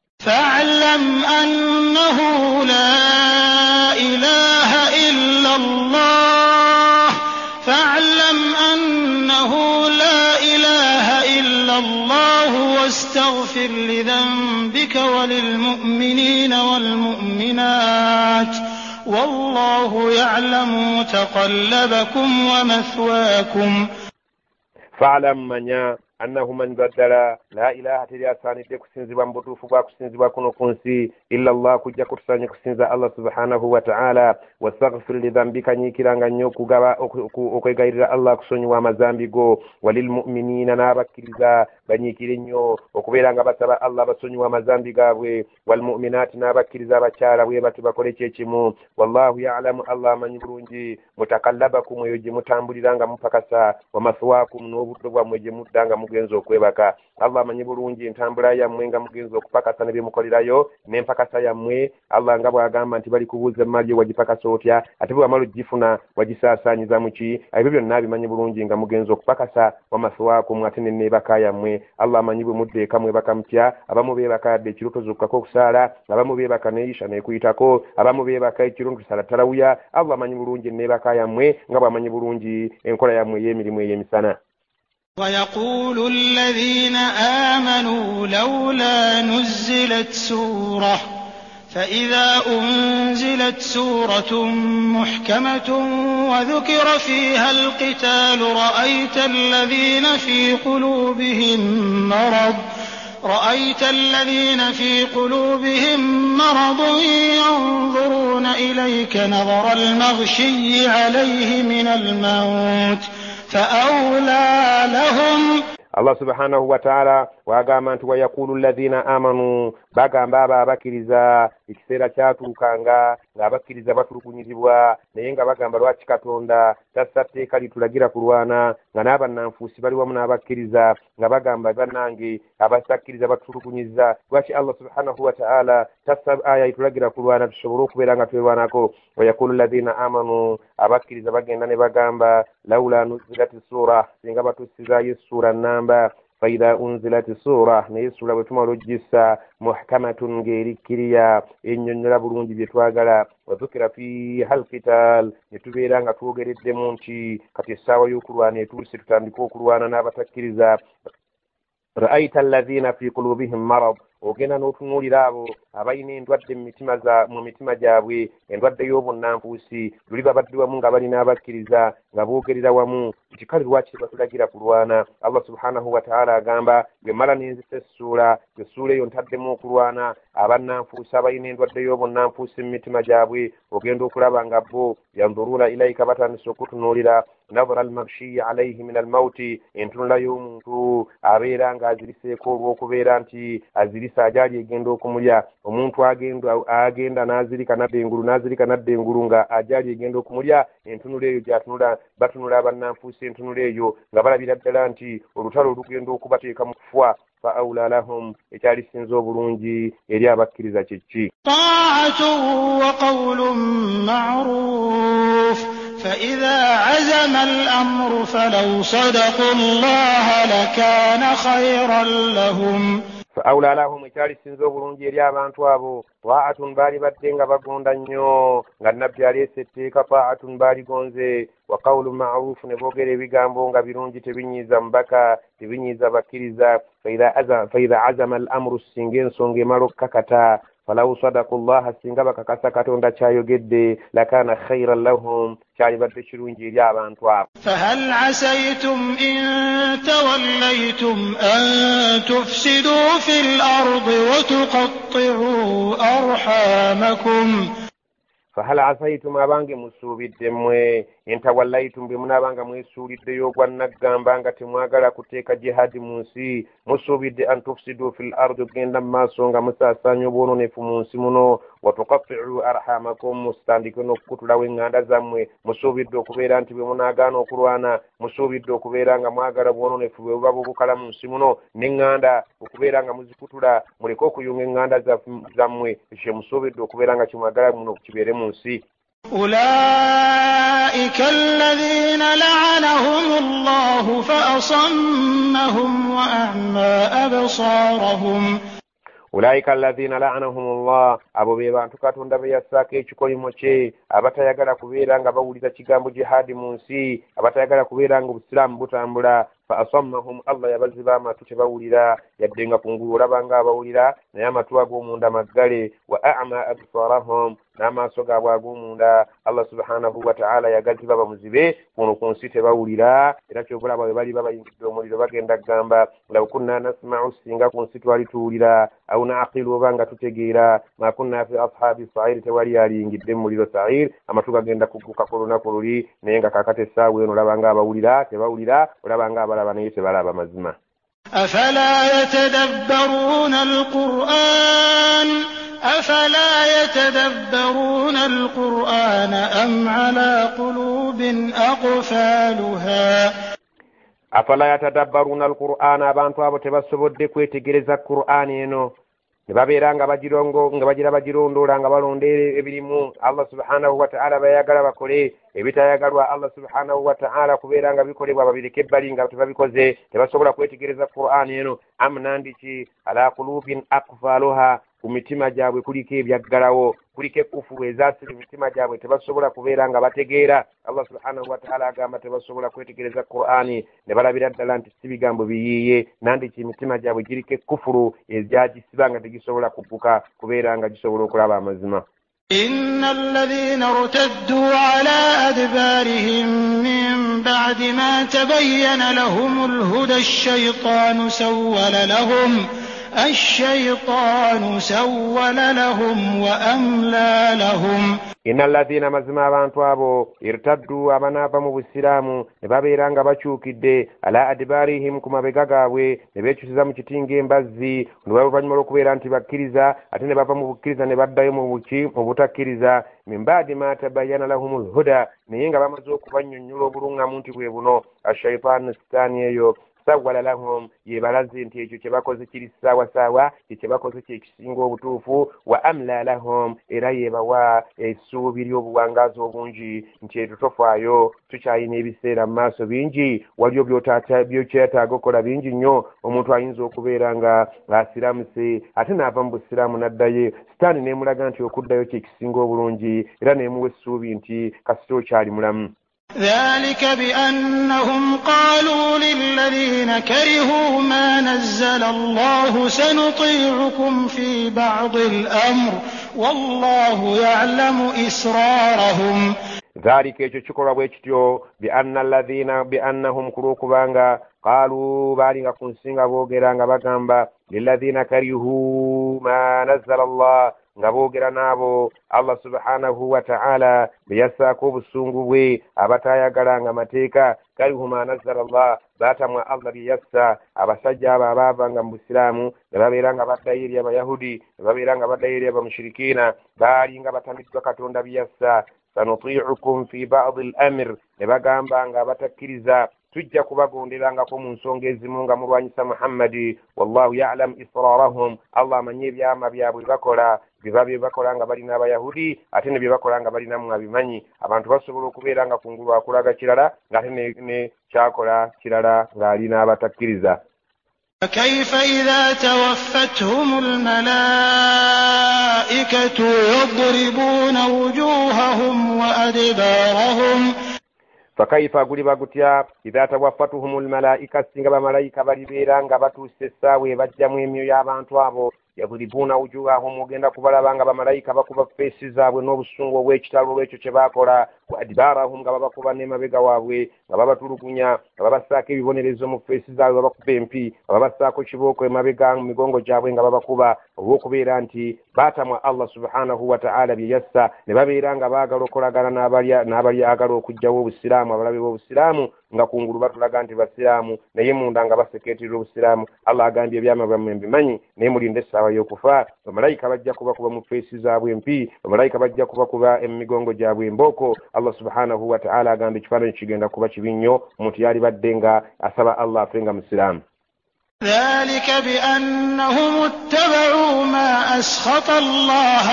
فاعلم أنه لا إله إلا الله فاعلم أنه لا إله واستغفر لذنبك وللمؤمنين والمؤمنات والله يعلم متقلبكم ومثواكم. فاعلم منيا أنه من بدل لا إله تريا ثاني تكسنز بامبوتوف باكسنز باكونو كونسي إلا الله كجا كرساني كسنز الله سبحانه وتعالى واستغفر لذنبك نيكيرانغا نيوكو غابا أوكي غير الله كسوني ومزامبيغو وللمؤمنين نابكيريزا بنيكيرينيو وكبيرانغا بسبا الله بسوني ومزامبيغاوي والمؤمنات نابكيريزا بچارا ويباتو بكولي تشيمو والله يعلم الله من يبرونجي متقلبكم ويجي متامبوليرانغا مپakasa ومثواكم نوبudobwa mweje mudanga mugenzo okwebaka. Allah amanyi bulungi entambula yammwe nga mugenzo okupakasa ne byemukolerayo n'empakasa yammwe. Allah nga bw'agamba nti bali kubuuza emmali wagipakasa otya ate bwe wamala ogifuna wagisaasaanyiza mu ki. Ebyo byonna abimanyi bulungi nga mugenzo okupakasa wamaswaakum ate n'ebaka yammwe. Allah amanyi bwe mudde eka mwebaka mutya. Abamu beebaka yadde ekiro zukkako okusaala, abamu beebaka neeyisha neekuyitako, abamu beebaka ekiro ntusala tarawuya. Allah amanyi bulungi n'ebaka yammwe nga bw'amanyi bulungi enkola yammwe ey'emirimu ey'emisana. ويقول الذين آمنوا لولا نزلت سورة فإذا أنزلت سورة محكمة وذكر فيها القتال رأيت الذين في قلوبهم مرض ينظرون إليك نظر المغشي عليه من الموت فأولى لهم. Allah subhanahu wa ta'ala wagamba nti wayaqulu alladhina amanu bagamba abakiriza ekiseera kyatuukanga ng'abakkiriza batulugunyizibwa naye nga bagamba lwaki Katonda tassa tteeka litulagira kulwana nga n'abannanfuusi bali wamu n'abakkiriza nga bagamba bannange abasakkiriza batulugunyiza lwaki Allah subhanahu wa ta'ala tassa aya itulagira kulwana tusobole okubeera nga twerwanako. wayaqulu alladhina amanu abakkiriza bagenda ne bagamba laula nuzilati sura singa batussizaayo essura namba فإذا أنزلت سورة نيسورة بتمالو جيسا محكمة غير كريا إن ينجل برونج بيتواغلا وذكر فيها القتال نتبيرا نتوغر الدمونشي كتساوى يكروان يتورسي تتاندكو كروان نابتكريزا رأيت الذين في قلوبهم مرض ogenda n'otunuulira abo abalina endwadde mu mitima gyabwe endwadde y'obunnanfuusi luli babadde wamu nga balina abakkiriza nga boogerera wamu nti kale lwaki batulagira kulwana. Allah subhanahu wa ta'ala agamba bwe mala nenzisa essuula eyo ntaddemu okulwana abannanfuusi abalina endwadde y'obunnanfuusi mu mitima gyabwe ogenda okulaba nga bo yanzuruuna ilayika batandise okutunuulira nadhara almaghshiyi alayhi min almauti entunula y'omuntu abeera ng'aziriseeko olw'okubeera nti azirisa ajali egenda okumulya. Omuntu agenda n'azirika nadda engulu nga ajali egenda okumulya entunula eyo gy'atunula batunula abannanfuusi entunula eyo nga balabira ddala nti olutalo olugenda okubateeka mu kufwa. fa awla lahum ekyalisinza obulungi eri abakkiriza kiki ta'atun wa qawlun ma'ruf فإذا عزم الأمر فلو صدقوا الله لكان خيرا لهم. فأولى لهم ekyalisinza obulungi eri abantu abo ta'atun baali badde nga bagonda nnyo nga nnabbi aleese etteeka ta'atun baaligonze wa qawlun ma'ruf ne boogera ebigambo nga birungi tebinyiiza mubaka tebinyiiza bakkiriza. faidha azama al-amru singa ensonga emala okukakata falaw sadaku llaha singa bakakasa Katonda kyayogedde lakana khairan lahum kyalibadde kirungi eri abantu abo. فهل عسيتم إن توليتم أن تفسدوا في الأرض وتقطعوا أرحامكم. فهل عسيتم abange musuubidde mmwe entawallaytum bwe munaabanga mwesuuliddeyo ogwa naggamba nga temwagala kuteeka jihadi mu nsi musuubidde an tufsidu fil ardi ogenda mu maaso nga musaasaanya obwononefu mu nsi muno watuqatti'u arhamakum musitandike n'okukutulawo eŋŋanda zammwe musuubidde okubeera nti bwe munaagaana okulwana musuubidde okubeera nga mwagala obwononefu bwe buba bubukala mu nsi muno n'eŋŋanda okubeera nga muzikutula muleke okuyunga eŋŋanda zammwe ekyo musuubidde okubeera nga kimwagala muno kibeere mu nsi. أولئك الذين لعنهم الله فأصمهم وأعمى أبصارهم. ulaika alladhina la'anahumullah abo be bantu Katonda be yassaako ekikolimo kye abatayagala kubeera nga bawulira kigambo jihadi mu nsi abatayagala kubeera nga obusiraamu butambula فأصمهم الله يبزبا ما تتبولira يدنga kungulu olabanga abawulira naye amatu ag'omunda maggale wa a'ma absarahum n'amaaso gaabwe ag'omunda Allah subhanahu wa ta'ala yagaziba bamuzibe kuno ku nsi tebawulira era kyobulaba bwe bali babayingidde omuliro bagenda kugamba law kunna nasma'u singa ku nsi twali tuwulira aw na'qilu oba nga tutegeera ma kunna fi ashabi sa'ir tewali aliyingidde mu muliro sa'ir amatu gagenda kugguka ku lunaku luli naye nga kakati essaawa eno olabanga abawulira tebawulira olabanga abalaba naye tebalaba mazima. أفلا يتدبرون القرآن أم على قلوب أقفالها أفلا يتدبرون القرآن abantu abo tebasobodde kwetegereza Qur'an eno ne babeera nga bagira bagirondoola nga balondeera ebirimu Allah subhanahu wa ta'ala bayagala bakole ebitayagalwa Allah subhanahu wa ta'ala kubeera nga bikolebwa babireke ebbali nga tebabikoze tebasobola kwetegereza Qur'an eno amnandiki ala qulubin aqfaluha ku mitima gyabwe kuliko ebyaggalawo kuliko ekufuru ezasira emitima gyabwe tebasobola kubeera nga bategeera Allah subhanahu wa ta'ala agamba tebasobola kwetegereza Qur'ani ne balabira ddala nti si bigambo biyiiye nandiki emitima gyabwe giriko ekufuru egyagisiba nga tegisobola kugguka kubeera nga gisobola okulaba amazima. إن الذين ارتدوا على أدبارهم من بعد ما تبين لهم الهدى الشيطان سول لهم وأملى لهم إن الذين مزما abantu abo irtaddu abanava mu busiramu ne babeera nga bakyukidde ala adbarihim ku mabega gaabwe ne beekyusiza mu kitinga embazzi oluvannyuma lw'okubeera nti bakkiriza ate ne bava mu bukkiriza ne baddayo mu butakkiriza min baadi ma tabayyana lahumul huda naye nga bamaze okubannyonnyola obuluŋŋamu nti bwe buno ashayitaani sitaani eyo sawwala lahum yebalaze nti ekyo kye bakoze kiri saawasaawa kye bakoze kyekisinga obutuufu wa amla lahum era yebawa essuubi ly'obuwangaazi obungi nti ekyo tofaayo tukyayina ebiseera mu maaso bingi waliyo byokyetaaga okukola bingi nnyo omuntu ayinza okubeera nga asiramuse ate n'ava mu busiraamu n'addayo sitaani neemulaga nti okuddayo kyekisinga obulungi era neemuwa essuubi nti kasita okyali mulamu. ذلك بأنهم قالوا للذين كرهوا ما نزل الله سنطيعكم في بعض الأمر والله يعلم إسرارهم ذلك يجوكرا بيتيو بأنهم كروكبانغا قالوا بالغا كنسينغا بوغيرانغا bagamba للذين كرهوا ما نزل الله nga boogera n'abo Allah subhanahu wa ta'ala beyassaako obusungu bwe abatayagalanga mateeka karihuma nazzala Allah baatamwa Allah beyassa abasajja abo abaavanga mu busiraamu ne babeera nga baddayo eri abayahudi ne babeera nga baddayo eri abamushirikiina baali nga batamiddwa katonda beyassa sanutii'ukum fi ba'di al-amr ne bagamba nga abatakkiriza tujja kubagonderangako mu nsonga ezimu nga mulwanyisa Muhammadi wallahu ya'lam israrahum Allah amanyi ebyama byabwe bakola biba bye bakola nga balina abayahudi ate ne bye bakola nga balinamu abimanyi abantu basobola okubeera nga kungulu akulaga kirala ng'ate ne kyakola kirala ng'alina abatakkiriza. فكيف إذا توفتهم الملائكة يضربون وجوههم وأدبارهم fakaifa guliba gutya idha tawaffatuhum almalaika singa bamalayika balibeera nga batuuse essaawa ebajjamu emyoyo y'abantu abo yadribuna wujuhahum ogenda kubalaba nga bamalayika bakuba feesi zaabwe n'obusungu obw'ekitalo olw'ekyo kye baakola wa adbarahum nga babakuba n'emabega waabwe nga babatulugunya nga babassaako ebibonerezo mu feesi zaabwe babakuba empi nga babassaako kibooko emabega mu migongo gyabwe nga babakuba olw'okubeera nti baatamwa Allah subhanahu wa ta'ala bye yassa ne babeera nga baagala okolagana n'abali agala okuggyawo obusiraamu abalabe b'obusiraamu nga kungulu batulaga nti basiraamu naye munda nga basekeetirira obusiraamu Allah agambye ebyama byammwe mbimanyi naye mulinde essaawa y'okufa bamalayika bajja kubakuba mu feesi zaabwe empi bamalayika bajja kubakuba emigongo gyabwe embooko Allah subhanahu wa ta'ala agambye ekifaananyi kigenda kuba kibi nnyo omuntu yali badde nga asaba Allah afe nga musiraamu. ذلك بأنهم اتبعوا ما أسخط الله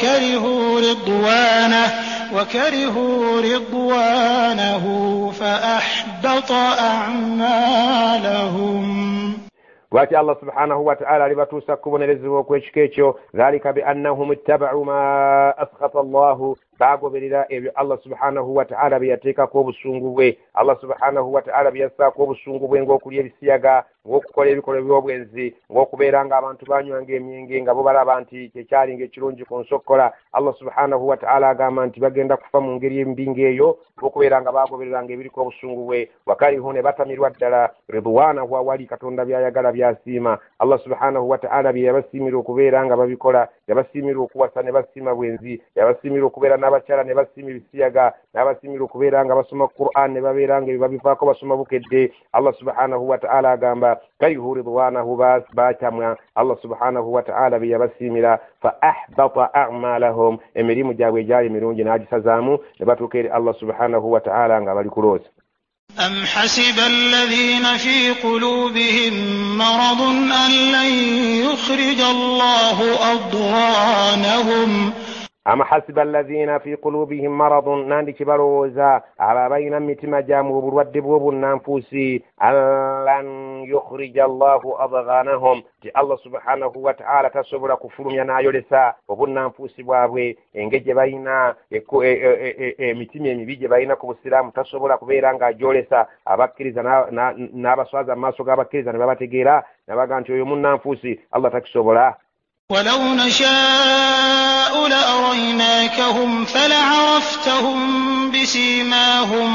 وكرهوا رضوانه فأحبط أعمالهم. Wati Allah subhanahu wa ta'ala alibatuusa kubonerezebwa okw'ekiko ekyo dhalika biannahum ittaba'u ma askhata Allah bagoberera ebyo Allah subhanahu wa ta'ala byateekako obusungu bwe, Allah subhanahu wa ta'ala byassaako obusungu bwe ng'okulya ebisiyaga, ng'okukola ebikolwa by'obwenzi, ng'okubeera ng'abantu banywanga emyenge nga bo balaba nti kyekyali ng'ekirungi ku nsokkola. Allah subhanahu wa ta'ala agamba nti bagenda kufa mu ngeri embi ng'eyo olw'okubeera nga bagobereranga ebiriko obusungu bwe. Wakarihu ne batamirwa ddala ridwanahu awali Katonda byayagala byasiima. Allah subhanahu wa ta'ala bye yabasiimira okubeera nga babikola, yabasiimira okuwasa ne basiima bwenzi, yabasiimira okubeera n'abakyala ne basiima ebisiyaga, n'abasiimira okubeera nga basoma Qur'an ne babeera nga babivaako basoma bukedde. Allah subhanahu wa ta'ala agamba karihu ridwanahu bakyamwa Allah subhanahu wa ta'ala bye yabasiimira fa ahbata a'malahum, emirimu gyabwe egyali emirungi n'agisazaamu ne batuuka eri Allah subhanahu wa ta'ala nga bali kulooza. أم حسب الذين في قلوبهم مرض أن لن يخرج الله أضغانهم أم حسب الذين في قلوبهم مرض ناندي كبروزا على بين متما جامو برود بوب النفوسي أن لن يخرج الله أضغانهم ti Allah subhanahu wa ta'ala tasobola kufulumya nayo lesa obunna nfuusi bwabwe engejje balina emitima emibi gye balina ku busiraamu tasobola kubeera ng'ajolesa abakkiriza n'abaswaza mu maaso g'abakkiriza ne babategeera nabaga nti oyo munnanfuusi Allah takisobola. ولو نشاء لأريناكهم فلعرفتهم بسيماهم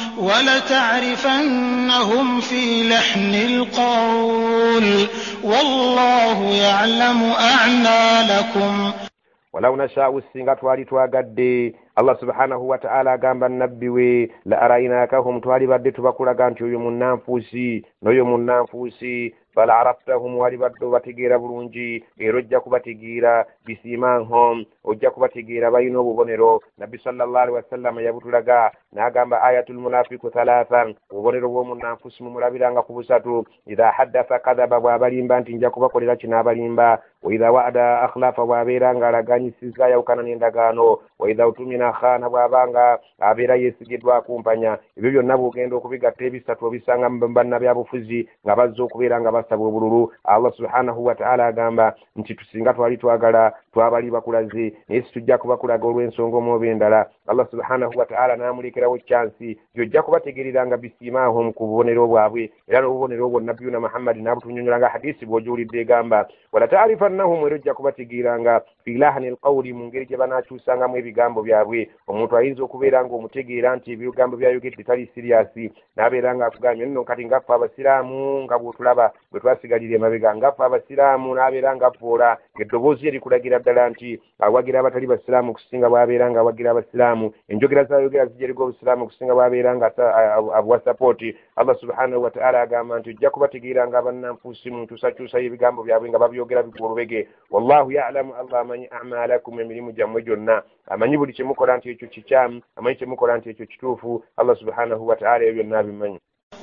ولتعرفنهم في لحن القول والله يعلم أعمالكم. ولو نشاء السنغة توالي تواغدي Allah subhanahu wa ta'ala agamba nabbi we la arainakahum twali badde tubakulaga nti oyo munnanfuusi n'oyo munnanfuusi fala araftahum wali badde bategeera bulungi era ojja kubategeera bisiimahum ojja kubategeera balina obubonero. Nabbi sallallahu alaihi wasallam yabutulaga n'agamba ayatul munafiqu thalathan obubonero bw'omunnanfuusi mumulabiranga ku busatu idha haddatha kadhaba bw'abalimba nti nja kubakolera kino abalimba wa idha wa'ada akhlafa bw'abeera ng'alaganyisiza yawukana n'endagaano wa idha utumina khana bwabanga abeera yeesigiddwa kumpanya. Ebyo byonna bw'ogenda okubigatta ebisatu obisanga mu banna byabufuzi nga bazze okubeera nga basaba obululu. Allah subhanahu wa ta'ala agamba nti tusinga twali twagala twabali bakulaze naye situjja kubakulaga olw'ensonga omuoba endala. Allah subhanahu wa ta'ala n'amulekerawo chansi gy'ojja kubategeereranga bisiimahum ku bubonero bwabwe era n'obubonero obwo nabiyuna Muhammad n'abutunyonyolanga hadisi bw'ogiwulidde egamba wala ta'rifannahum era ojja kubategeeranga fi lahni alqawli mu ngeri gye banaakyusangamu ebigambo byabwe. Omuntu ayinza okubeera ng'omutegeera nti ebigambo byayogedde tali siriyasi n'abeera ng'akugambye nno kati ngaffe abasiraamu nga bw'otulaba bwe twasigalira emabega ngaffe abasiraamu n'abeera ng'avvoola ng'eddoboozi erikulagira ddala nti awagira abatali basiraamu okusinga bw'abeera ng'awagira abasiraamu. Enjogera z'ayogera zijerega obusiraamu okusinga bw'abeera nga abuwa sapooti. Allah subhanahu wa ta'ala agamba nti ojja kubategeera nga bannanfuusi mu nkyusakyusa y'ebigambo byabwe nga babyogera bigwa olubege. Wallahu ya'lamu Allah amanyi a'maalakum emirimu gyammwe gyonna amanyi buli kyemukola nti ekyo kikyamu amanyi kyemukola nti ekyo kituufu. Allah subhanahu wa ta'ala ebyo byonna abimanyi.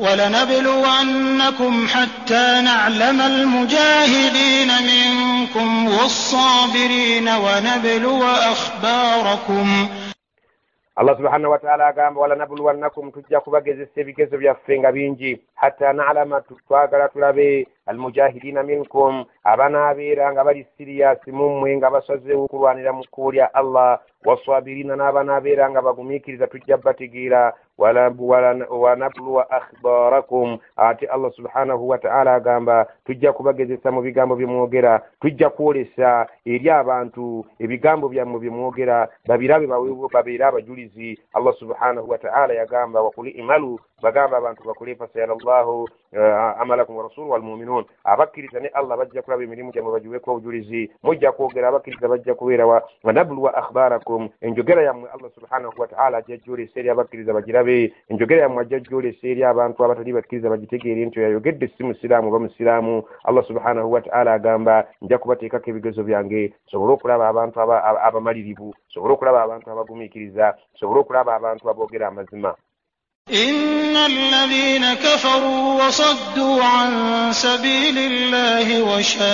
ولنبلونكم حتى نعلم المجاهدين منكم والصابرين ونبلو أخباركم. Allah subhanahu wa ta'ala agamba walanabluwannakum tujja kubagezesa ebigezo byaffe nga bingi hatta na'lama twagala tulabe almujahidina minkum abanaabeera nga bali siriyasi mummwe nga basazeewo okulwanira mu kkubo lya Allah wasabirina n'abanaabeera nga bagumiikiriza tujja bategeera wanabluwa akhbarakum. Ate Allah subhanahu wa ta'ala agamba tujja kubagezesa mu bigambo bye mwogera tujja kwolesa eri abantu ebigambo byammwe bye mwogera babirabe babeera abajulizi. Allah subhanahu wa ta'ala yagamba wakuli imalu bagamba abantu bakole fasayarallahu amalakum wa rasuluhu wal mu'minun. Abakkiriza ne Allah bajja kulaba emirimu gyammwe bagiweeko obujulizi mujja kwogera abakkiriza bajja kubeera wa nabluwa akhbarakum. Enjogera yammwe Allah subhanahu wa ta'ala ajja jjolesa eri abakkiriza bagirabe enjogera yammwe ajja jjolesa eri abantu abatali bakkiriza bagitegeere nti yayogedde si musiraamu oba musiraamu. Allah subhanahu wa ta'ala agamba nja kubateekako ebigezo byange sobole okulaba abantu abamalirivu sobole okulaba abantu abagumiikiriza sobole okulaba abantu aboogera amazima. إن الذين كفروا وصدوا عن سبيل الله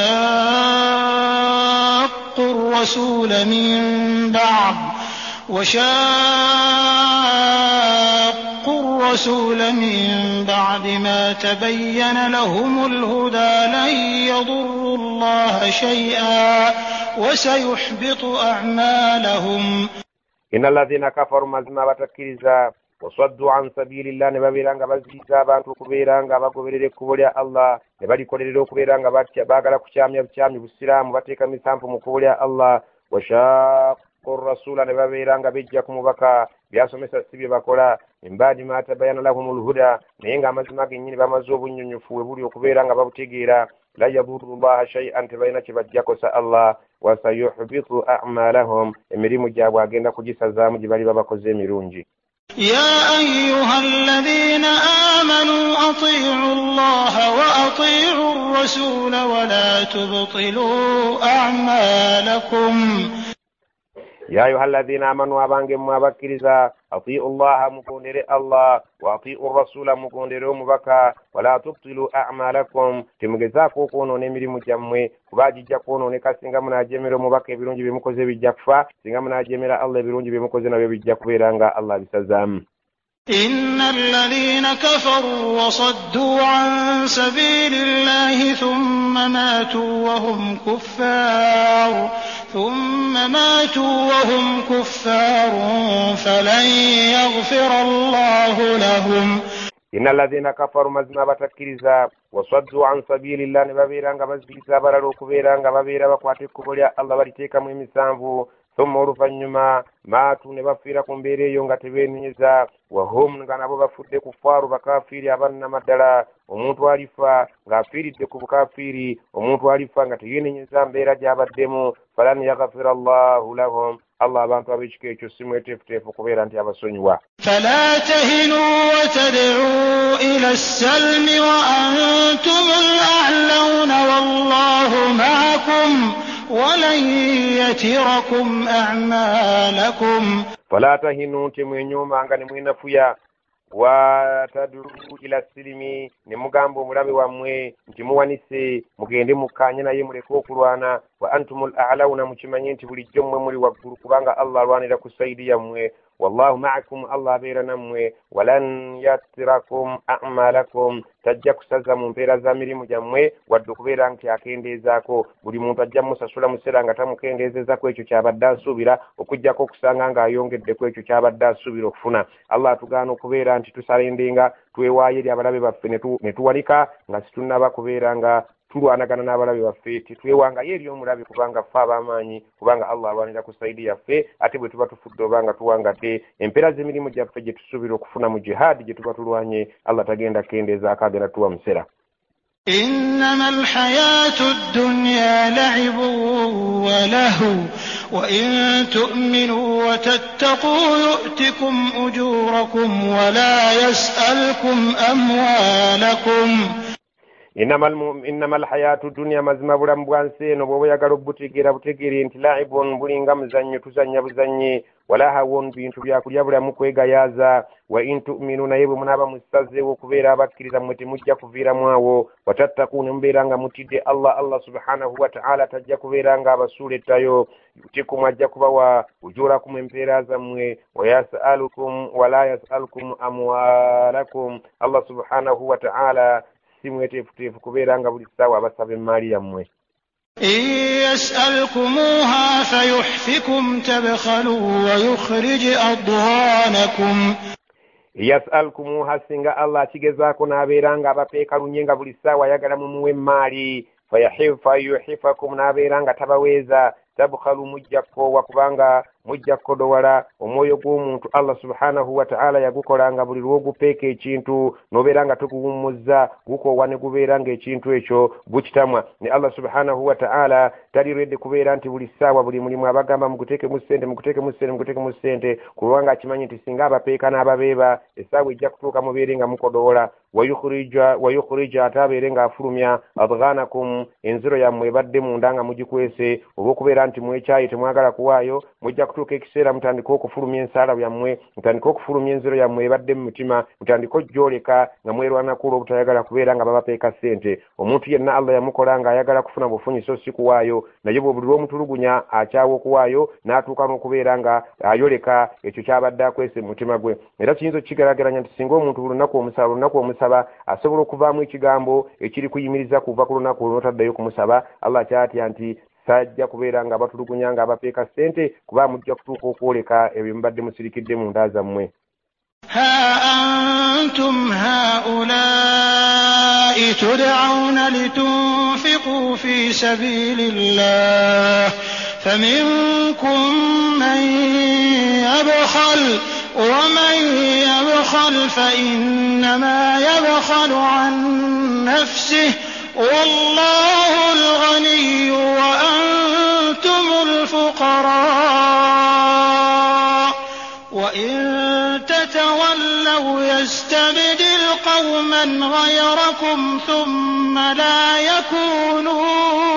وشاقوا الرسول من بعد ما تبين لهم الهدى لن يضروا الله شيئا وسيحبط أعمالهم. innal ladhina kafaru mazima batakkiriza wasaddu an sabilillah ne babeera nga baziyiza abantu okubeera nga bagoberera ekkubo lya Allah ne balikolerera okubeera nga baagala kukyamya bukyami busiraamu bateeka misanvu mu kkubo lya Allah washaqqu rasula ne babeera nga bejja ku mubaka byasomesa si bye bakola min baadi ma tabayana lahumul huda naye ng'amazima gennyini bamaze obunnyonnyofu we buli okubeera nga babutegeera la yadurru llaha shay'an tebalina kye bajjakosa Allah wasayuhbitu a'malahum emirimu gyabwe agenda kugisazaamu gye bali babakoze emirungi. يا أيها الذين آمنوا أطيعوا الله وأطيعوا الرسول ولا تبطلوا أعمالكم. يا أيها الذين آمنوا أبانجم وابكرزا أطيعوا الله مكوندر الله وأطيعوا الرسول مكوندر مبكا ولا تبطلوا أعمالكم تمجزاكو كونو نمري مجمع kubaji jakono ne kasinga munajemera mubaka ebirungi bimukoze bijjakfa singa munajemera Allah ebirungi bimukoze nabyo bijjakuberanga Allah bisazamu. إن الذين كفروا وصدوا عن سبيل الله ثم ماتوا وهم كفار فلن يغفر الله لهم. إن الذين كفروا مزنا بتكريزا وصدوا عن سبيل الله نبابيرanga bazikiriza baralo kuberanga babeera bakwate ekkubo lya Allah baliteekamu emisanvu thumma oluvanyuma maatu ne bafiira ku mbeera eyo nga tebeenyeza wahum nga nabo bafudde kufaaru bakafiiri abannamaddala. Omuntu alifa ng'afiiridde ku bukafiiri, omuntu alifa nga teyeenenyeza mbeera gy'abaddemu falan yaghfira Allahu lahum. Allah abantu ab'ekika ekyo si mweteefuteefu kubeera nti abasonyiwa. فلا تهنوا وتدعوا إلى السلم وأنتم الأعلون والله معكم ولن يتركم أعمالكم. فلا تهنوا تمنيوما nga nemwenafuya wataduru ila silimi ne mugamba omulabe wammwe nti muwanise mugende mukkaanye naye muleke okulwana wa antumul a'launa mukimanye nti bulijjo mmwe muli waggulu kubanga Allah alwanira ku sayidi yammwe wallahu ma'akum Allah abeera nammwe walan yatirakum a'malakum tajja kusaza mu mpeera za mirimu gyammwe wadde okubeera nti akendeezaako buli muntu ajja musasula museera nga tamukendeezezaako ekyo kyabadde asuubira okujjako okusanga ng'ayongeddeku ekyo kyabadde asuubira okufuna. Allah atugaana okubeera nti tusalendenga twewaayo eri abalabe baffe ne tuwalika nga situnnaba kubeera nga tulwanagana n'abalabe baffe titwewangayo eri omulabe kubanga ffe ab'amaanyi kubanga Allah alwanira ku sayidi yaffe ate bwe tuba tufudde oba nga tuwangadde empeera z'emirimu gyaffe gye tusuubira okufuna mu jihaadi gye tuba tulwanye Allah tagenda kendeezaako agenda tuwa musera. إنما الحياة الدنيا لعب ولهو وإن تؤمنوا وتتقوا يؤتكم أجوركم ولا يسألكم أموالكم. إنما الحياة الدنيا مزما بلام بوانسين وبوياغالو butegeera nti laibun bulinga muzannyo tuzannya buzannyi wala hawon bintu byakulya bulamu kwegayaaza wa in tu'minu naye bwe munaaba musazeewo okubeera abakkiriza mmwe temujja kuviiramu awo watattakuuna mubeera nga mutidde Allah subhanahu wa ta'ala tajja kubeera nga abasuula ettayo yutikum ajja kubawa ujurakum empeera zammwe wala yasalukum amwalakum. Allah subhanahu wa ta'ala si mweteefuteefu kubeera nga buli ssaawa abasaba emmaali yammwe. إن يسألكموها فيحفكم تبخلوا ويخرج أضغانكم. Yasalkumuha singa Allah akigezaako n'abeera nga abapeekalunye nga buli ssaawa ayagala mumuwe emmaali fayuhifakum n'abeera nga tabaweeza tabukhalu mujja kkoowa kubanga mujja kkodowala omwoyo gw'omuntu Allah subhanahu wa ta'ala yagukolanga buli lw'ogupeeka ekintu n'obeera nga tuguwummuzza gukoowa ne gubeera ng'ekintu ekyo gukitamwa ne Allah subhanahu wa ta'ala taliredde kubeera nti buli ssaawa buli mulimu abagamba muguteekemu ssente kubanga akimanyi nti singa abapeeka n'ababeeba essaawa ejja kutuuka mubeere nga mukodowola wayukhrija ate abeere ng'afulumya adghanakum enziro yammwe ebadde munda nga mugikwese olw'okubeera nti mwekyayi temwagala kuwaayo mujja kutuuka ekiseera mutandika okufulumya ensaala yammwe mutandika okufulumya enziro yammwe ebadde mu mutima mutandika okujoleka nga mwerwanako olw'obutayagala kubeera nga babapeeka ssente. Omuntu yenna Allah yamukola nga ayagala kufuna bufunyi so si kuwaayo naye bwe buli lw'omutulugunya akyawa okuwaayo n'atuuka n'okubeera nga ayoleka ekyo kyabadde akwese mu mutima gwe. Era kiyinza okkigeraageranya nti singa omuntu buli lunaku omusaba asobola okuvaamu ekigambo ekiri kuyimiriza kuva ku lunaku olw'otaddayo kumusaba Allah kyatya nti sajja kubeera nga batulugunya nga abapeeka ssente kuba mujja kutuuka okwoleka ebyo mubadde musirikidde mu nda zammwe. ها أنتم هؤلاء تدعون لتنفقوا في سبيل الله فمنكم من يبخل ومن يبخل فإنما يبخل عن نفسه والله الغني وأنتم الفقراء وإن تتولوا يستبدل قوما غيركم ثم لا يكونوا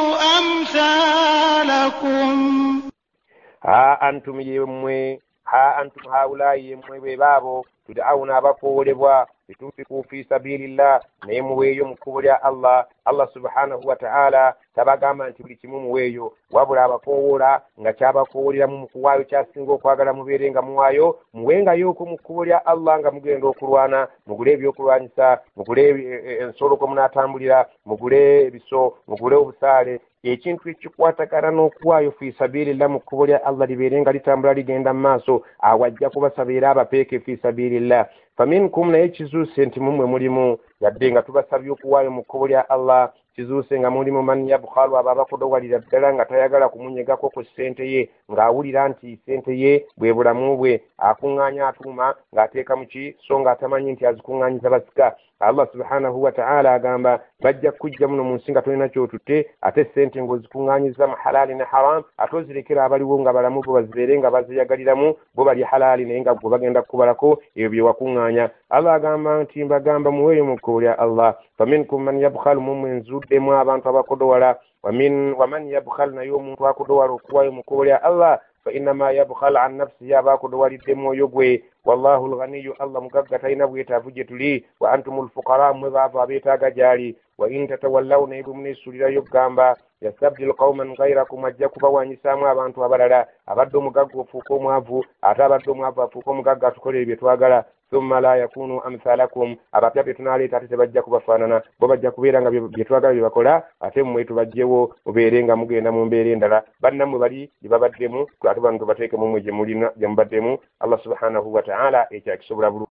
أمثالكم. ها أنتم هؤلاء يمwe bebabo tud'auna abakoolebwa litunfiqu fi sabilillah naye muweeyo mu kkubo lya Allah subhanahu wa ta'ala tabagamba nti buli kimu muweeyo wabula abakoowola nga kyabakooleramu mu kuwaayo kyasinga okwagala mubeere nga muwaayo muwengayooko mu kkubo lya Allah nga mugenda okulwana mugule ebyokulwanyisa mugule ensolo kwe munaatambulira mugule ebiso mugule obusaale ekintu ekikwatagana n'okuwaayo fi sabilillah mu kkubo lya Allah libeere nga litambula ligenda mu maaso awajja kubasaba era abapeeke fi sabilillah faminkum naye kizuuse nti mumwe mulimu yadde nga tubasabye okuwaayo mu kkubo lya Allah kizuuse nga mulimu man yabkhalu abo abakudowalira ddala nga tayagala kumunyegako ku ssente ye ng'awulira nti ssente ye bwe bulamu bwe akuŋŋaanya atuuma ng'ateeka mu ki so ng'atamanyi nti azikuŋŋaanyiza basika. Allah subhanahu wa ta'ala agamba bajja kujja muno mu nsi nga tolina kyotutte ate ssente ng'ozikuŋŋaanyiza mu halaali ne haram ate ozirekera abaliwo nga balamu bo bazibeere nga bazeyagaliramu bo bali halaali naye nga gwe bagenda kukubalako ebyo bye wakuŋŋaanya. Allah agamba nti mbagamba muweeyo mu kkubo lya Allah faminkum man yabkhalu mumwe nzuddemu abantu abakodowala waman yabkhal naye omuntu akodowala okuwaayo mu kkubo lya Allah فإنما يبخل عن نفسه أباكد والدم يقوي والله الغني الله مقاقتين بيتافو جتلي وأنتم الفقراء مضافا بيتاق جاري وإن تتولوا نيبو من السوريا يبقامبا يستبدل قوما غيركم أجاكوا وانساموا أبانتوا برلا أبدو مقاقوا فوقوا موافو أتابدو موافا فوقوا مقاقا تقولي بيتواغلا ثم لا يكونوا أمثالكم أبابيا بيتنالي تاتي بجاكوا بفاننا بجاكوا بيرانغا بيتواغلا بيباكولا أتم ويتو بجيو وبيرينغا مغينا مبيرين دلا بنامو بلي لبابدمو atubantu bateeke mu mwe gye mulina gye mubaddemu Allah subhanahu wa ta'ala ekyakisobola